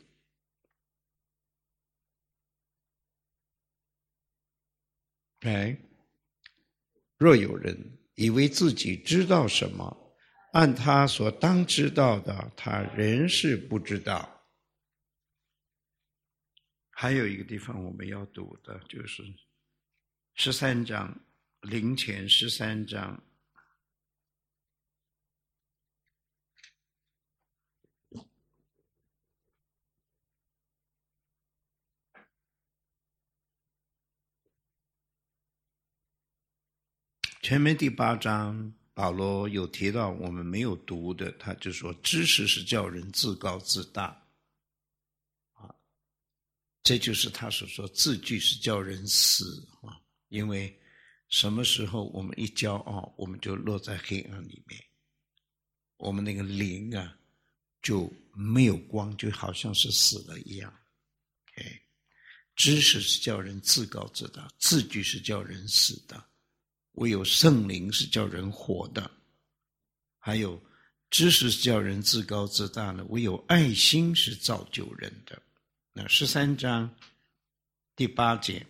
若有人以为自己知道什么，按他所当知道的，他仍是不知道。还有一个地方我们要读的就是13章，灵前13章。前面第8章保罗有提到我们没有读的，他就说知识是叫人自高自大这就是他所说字句是叫人死因为什么时候我们一骄傲，我们就落在黑暗里面，我们那个灵就没有光，就好像是死了一样。知识是叫人自高自大，字句是叫人死的，唯有圣灵是叫人活的。还有知识是叫人自高自大的，唯有爱心是造就人的。那13章第8节，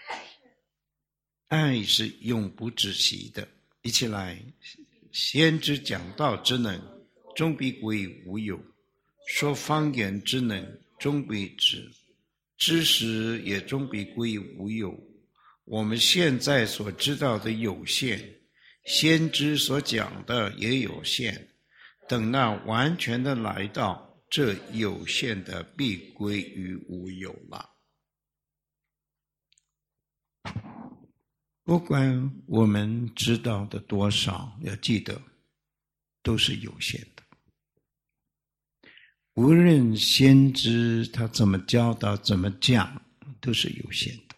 爱是永不止息的。一起来，先知讲道之能终必归无有，说方言之能终必止，知识也终必归无有。我们现在所知道的有限，先知所讲的也有限，等那完全的来到，这有限的必归于无有了。不管我们知道的多少，要记得都是有限的。无论先知他怎么教导怎么讲，都是有限的。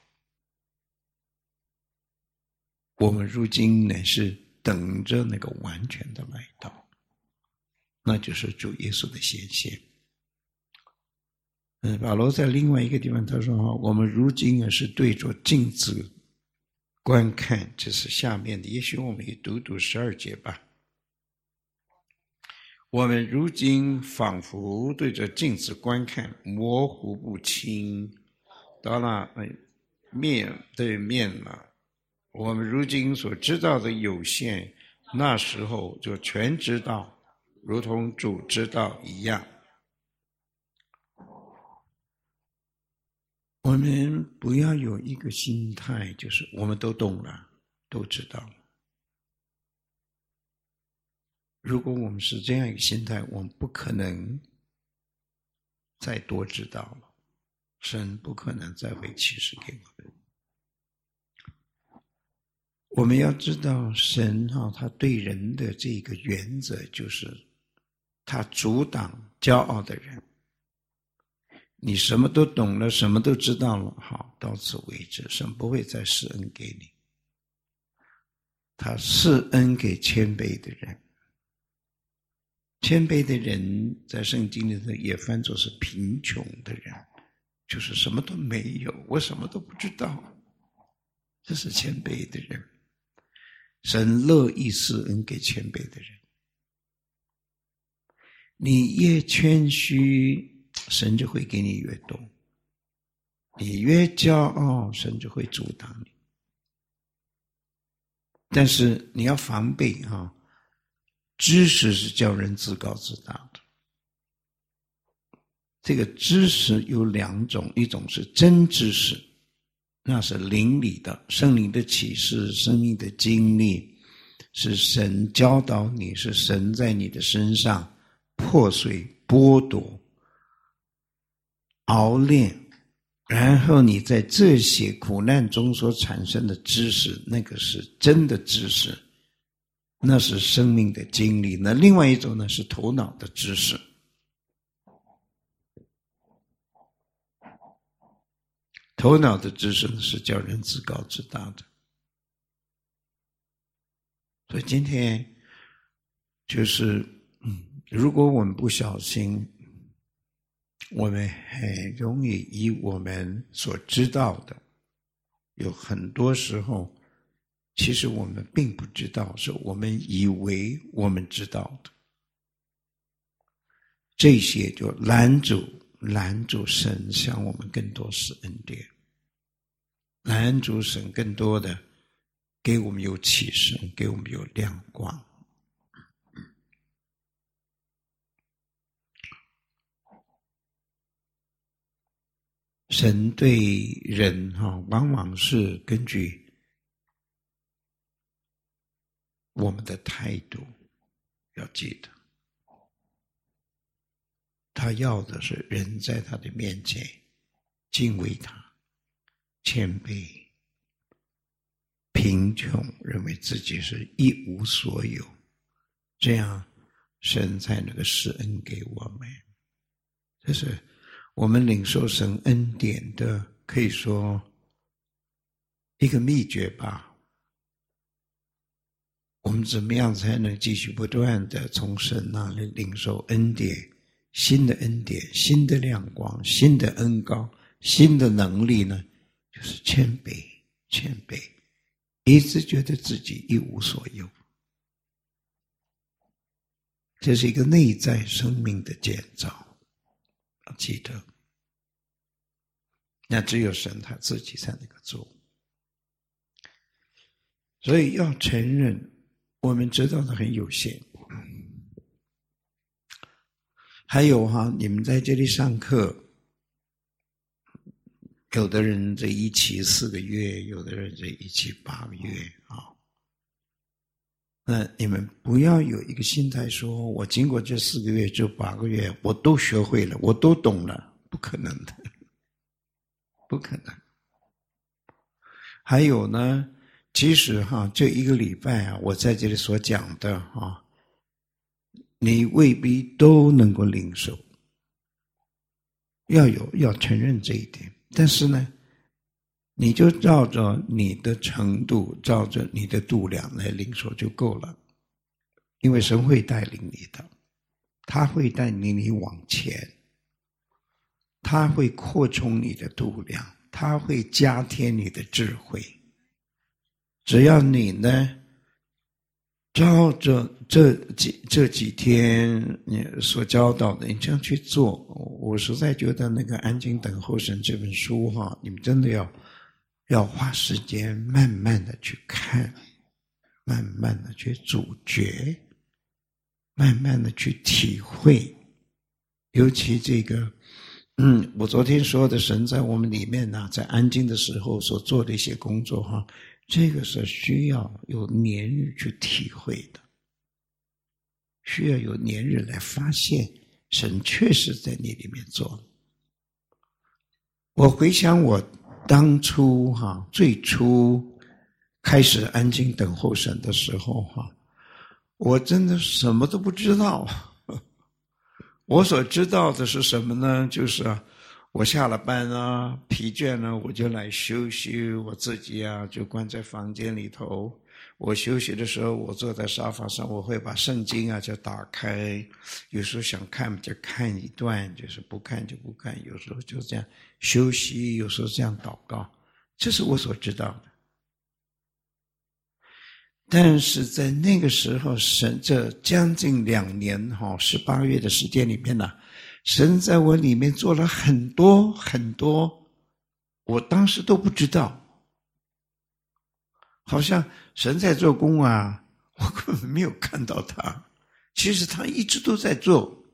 我们如今乃是等着那个完全的来到，那就是主耶稣的显现。保罗在另外一个地方他说我们如今是对着镜子观看，这是下面的，也许我们也读12节吧。我们如今仿佛对着镜子观看，模糊不清，到了面对面了。我们如今所知道的有限，那时候就全知道，如同主知道一样。我们不要有一个心态，就是我们都懂了，都知道了。如果我们是这样一个心态，我们不可能再多知道了，神不可能再会启示给我们。我们要知道神他对人的这个原则就是他阻挡骄傲的人。你什么都懂了，什么都知道了，好，到此为止，神不会再施恩给你。他施恩给谦卑的人。谦卑的人在圣经里头也翻作是贫穷的人，就是什么都没有，我什么都不知道，这是谦卑的人。神乐意施恩给谦卑的人。你越谦虚，神就会给你越多，你越骄傲，神就会阻挡你。但是你要防备知识是叫人自高自大的。这个知识有2种，一种是真知识，那是灵里的，圣灵的启示，生命的经历，是神教导你，是神在你的身上破碎、剥夺、熬炼，然后你在这些苦难中所产生的知识，那个是真的知识，那是生命的经历。那另外一种呢，是头脑的知识。头脑的知识是叫人自高自大的。所以今天就是如果我们不小心， 我们很容易以我们所知道的，有很多时候其实我们并不知道，是我们以为我们知道的，这些就拦阻神向我们更多施恩典，拦阻神更多的给我们有启示，给我们有亮光。神对人往往是根据我们的态度，要记得他要的是人在他的面前敬畏他，谦卑，贫穷，认为自己是一无所有，这样神才能够施恩给我们。这是我们领受神恩典的，可以说一个秘诀吧。我们怎么样才能继续不断的从神那里领受恩典，新的恩典，新的亮光，新的恩膏，新的能力呢？就是谦卑，一直觉得自己一无所有。这是一个内在生命的建造，要记得，那只有神他自己才能够做。所以要承认我们知道的很有限。还有你们在这里上课，有的人这一期4个月，有的人这一期8个月那你们不要有一个心态说，我经过这4个月这8个月，我都学会了，我都懂了，不可能的，不可能。还有呢，即使这1个礼拜我在这里所讲的你未必都能够领受，要承认这一点。但是呢，你就照着你的程度，照着你的度量来领受就够了。因为神会带领你的，他会带领你往前，他会扩充你的度量，他会加添你的智慧。只要你呢照着这几天你所教导的，你这样去做，我实在觉得那个《安静等候神》这本书你们真的要花时间慢慢的去看，慢慢的去咀嚼，慢慢的去体会。尤其这个我昨天说的神在我们里面在安静的时候所做的一些工作这个是需要有年日去体会的，需要有年日来发现神确实在你里面做了。我回想我当初最初开始安静等候神的时候我真的什么都不知道。我所知道的是什么呢？就是我下了班疲倦了，我就来休息，我自己就关在房间里头。我休息的时候，我坐在沙发上，我会把圣经就打开，有时候想看就看一段，就是不看就不看，有时候就这样休息，有时候这样祷告，这是我所知道的。但是在那个时候，神这将近2年18月的时间里面神在我里面做了很多很多，我当时都不知道。好像神在做工我根本没有看到他，其实他一直都在做。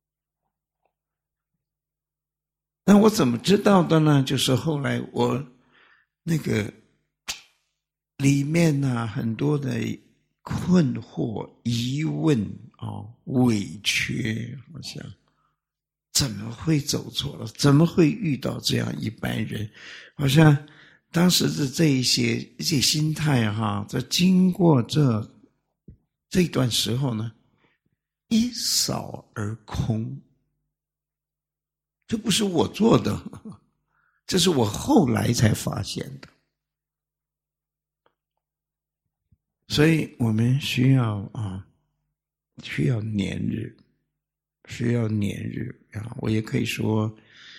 那我怎么知道的呢？就是后来我那个里面很多的困惑、疑问委屈，好像怎么会走错了？怎么会遇到这样一般人？好像当时的这一些心态在经过这段时候呢，一扫而空。这不是我做的，这是我后来才发现的。所以我们需要年日， 需要年日啊。我也可以说，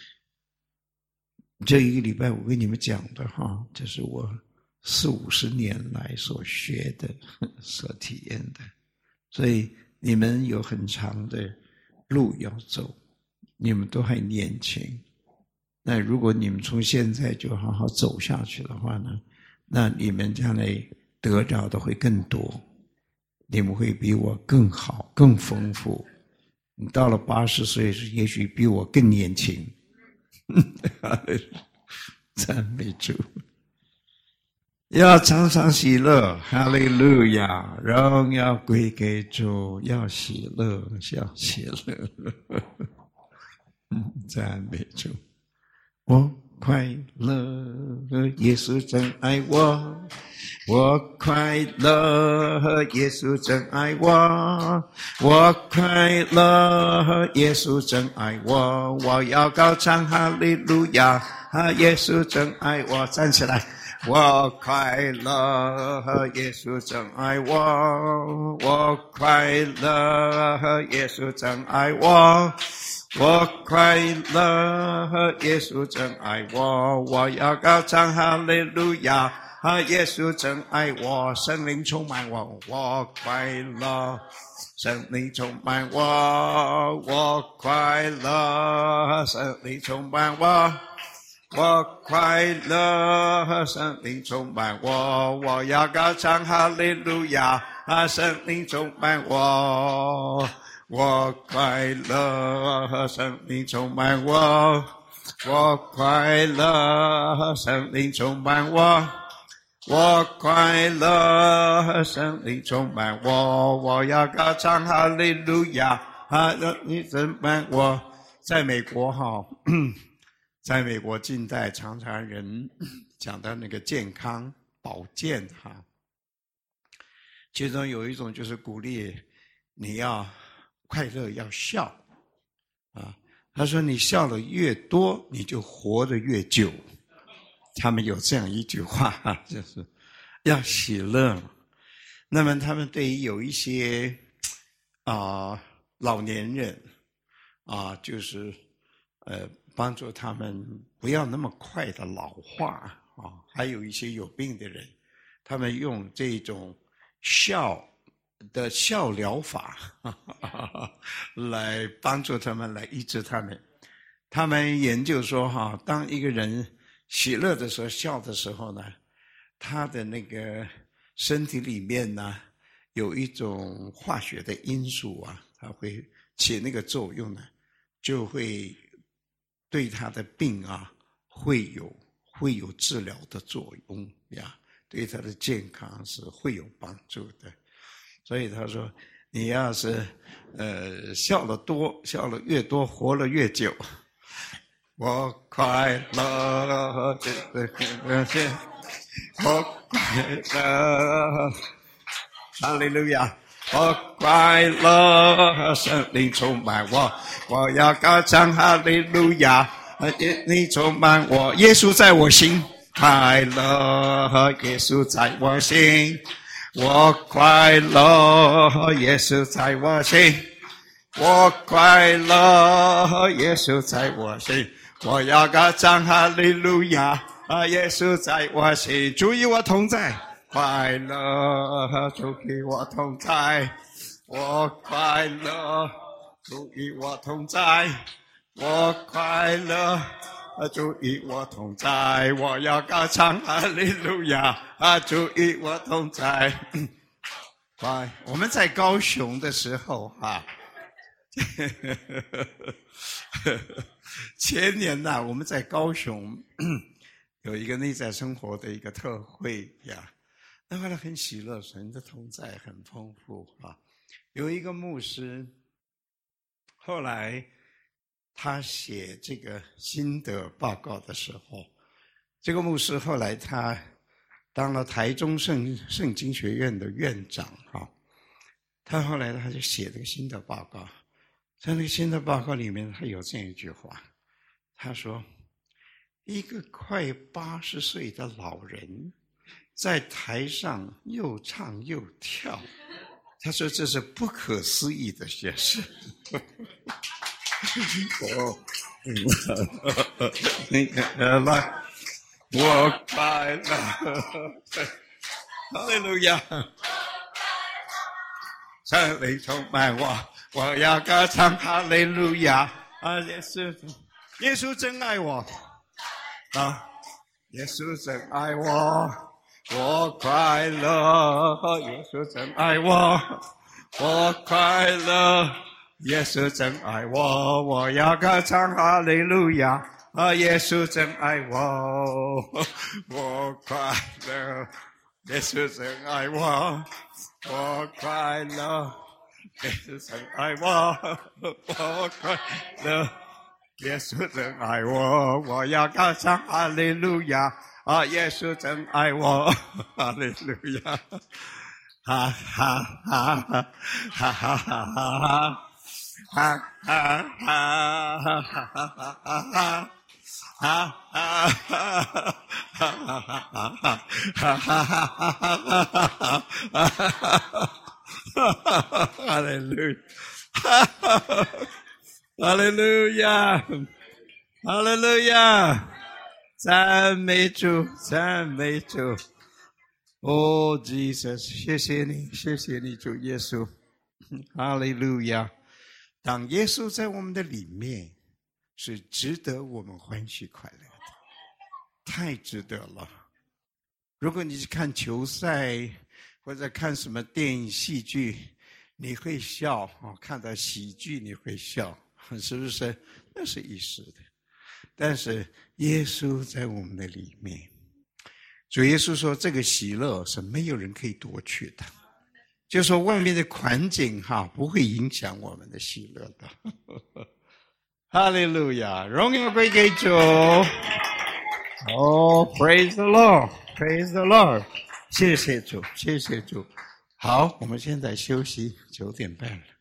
这一个礼拜我跟你们讲的哈，这是我40-50年来所学的、所体验的，所以你们有很长的路要走，你们都还年轻。那如果你们从现在就好好走下去的话呢，那你们将来得着的会更多，你们会比我更好、更丰富。你到了80岁，也许比我更年轻。赞美主，要常常喜乐，哈利路亚，荣耀归给主，要喜乐，要喜乐。赞美主，我快乐，耶稣真爱我，我快乐，耶稣真爱我，我快乐，耶稣真爱我，我要高唱哈利路亚，耶稣真爱我，站起来，我快乐，耶稣真爱我，我快乐，耶稣真爱我，我快乐，耶稣真爱我，我要高唱哈利路亚，耶稣真爱我，圣灵充满我，我快乐，圣灵充满我，我快乐，圣灵充满我，我快乐，圣灵充满我，我要高唱哈利路亚，圣灵充满我，我快乐，圣灵充满我，我快乐，圣灵充满我，我快乐，圣灵充满我，我要高唱哈利路亚，圣灵充满我。在美国哈，在美国近代常常人讲到那个健康保健哈，其中有一种就是鼓励你要快乐，要笑啊。他说你笑的越多，你就活得越久。他们有这样一句话，就是要喜乐。那么他们对于有一些老年人就是帮助他们不要那么快的老化啊，还有一些有病的人，他们用这种笑疗法来帮助他们，来医治他们。他们研究说当一个人喜乐的时候、笑的时候呢，他的那个身体里面呢有一种化学的因素它会起那个作用呢，就会对他的病会有治疗的作用呀，对他的健康是会有帮助的。所以他说，你要是笑得越多，活得越久。我快乐，我快乐，哈利路亚！我快乐，圣灵充满我，我要高唱哈利路亚！你充满我，耶稣在我心，快乐，耶稣在我心，我快乐，耶稣在我心，我快乐，耶稣在我心，我要高唱哈利路亚！耶稣在我心，主与我同在，快乐，主与我同在，我快乐，主与我同在，我快乐，主与我同在，我要高唱哈利路亚！主与我同在。我们在高雄的时候前年我们在高雄有一个内在生活的一个特会那后来很喜乐，神的同在很丰富有一个牧师，后来他写这个心得报告的时候，这个牧师后来他当了台中圣经学院的院长他后来他就写这个心得报告，在那个心得报告里面他有这样一句话，他说一个快80岁的老人在台上又唱又跳， 他说这是不可思议的件事。来，我快乐，哈利路亚！圣灵充满我，我要歌唱哈利路亚！啊，耶稣真爱我啊！耶稣真爱我，我快乐。耶稣真爱我，我快乐。耶稣真爱我，我要歌唱哈利路亚。啊，耶稣真爱我，我快乐。耶稣真爱我，我快乐。耶稣真爱我，我快乐。耶稣真爱我，我要歌唱哈利路亚。啊，耶稣真爱我，哈利路亚。哈哈哈哈哈哈哈哈哈哈哈哈哈利路亚，哈利路亚，哈利路亚，赞美主，赞美主。哦 Jesus， 谢谢你，谢谢你，主耶稣，哈利路亚。当耶稣在我们的里面，是值得我们欢喜快乐的，太值得了。如果你去看球赛或者看什么电影戏剧，你会笑，看到喜剧你会笑，是不是？那是一时的。但是耶稣在我们的里面，主耶稣说这个喜乐是没有人可以夺去的，就说外面的环境不会影响我们的喜乐的。哈利路亚，荣耀归给主。Praise the Lord， Praise the Lord， 谢谢主，谢谢主。好，我们现在休息，9点半了。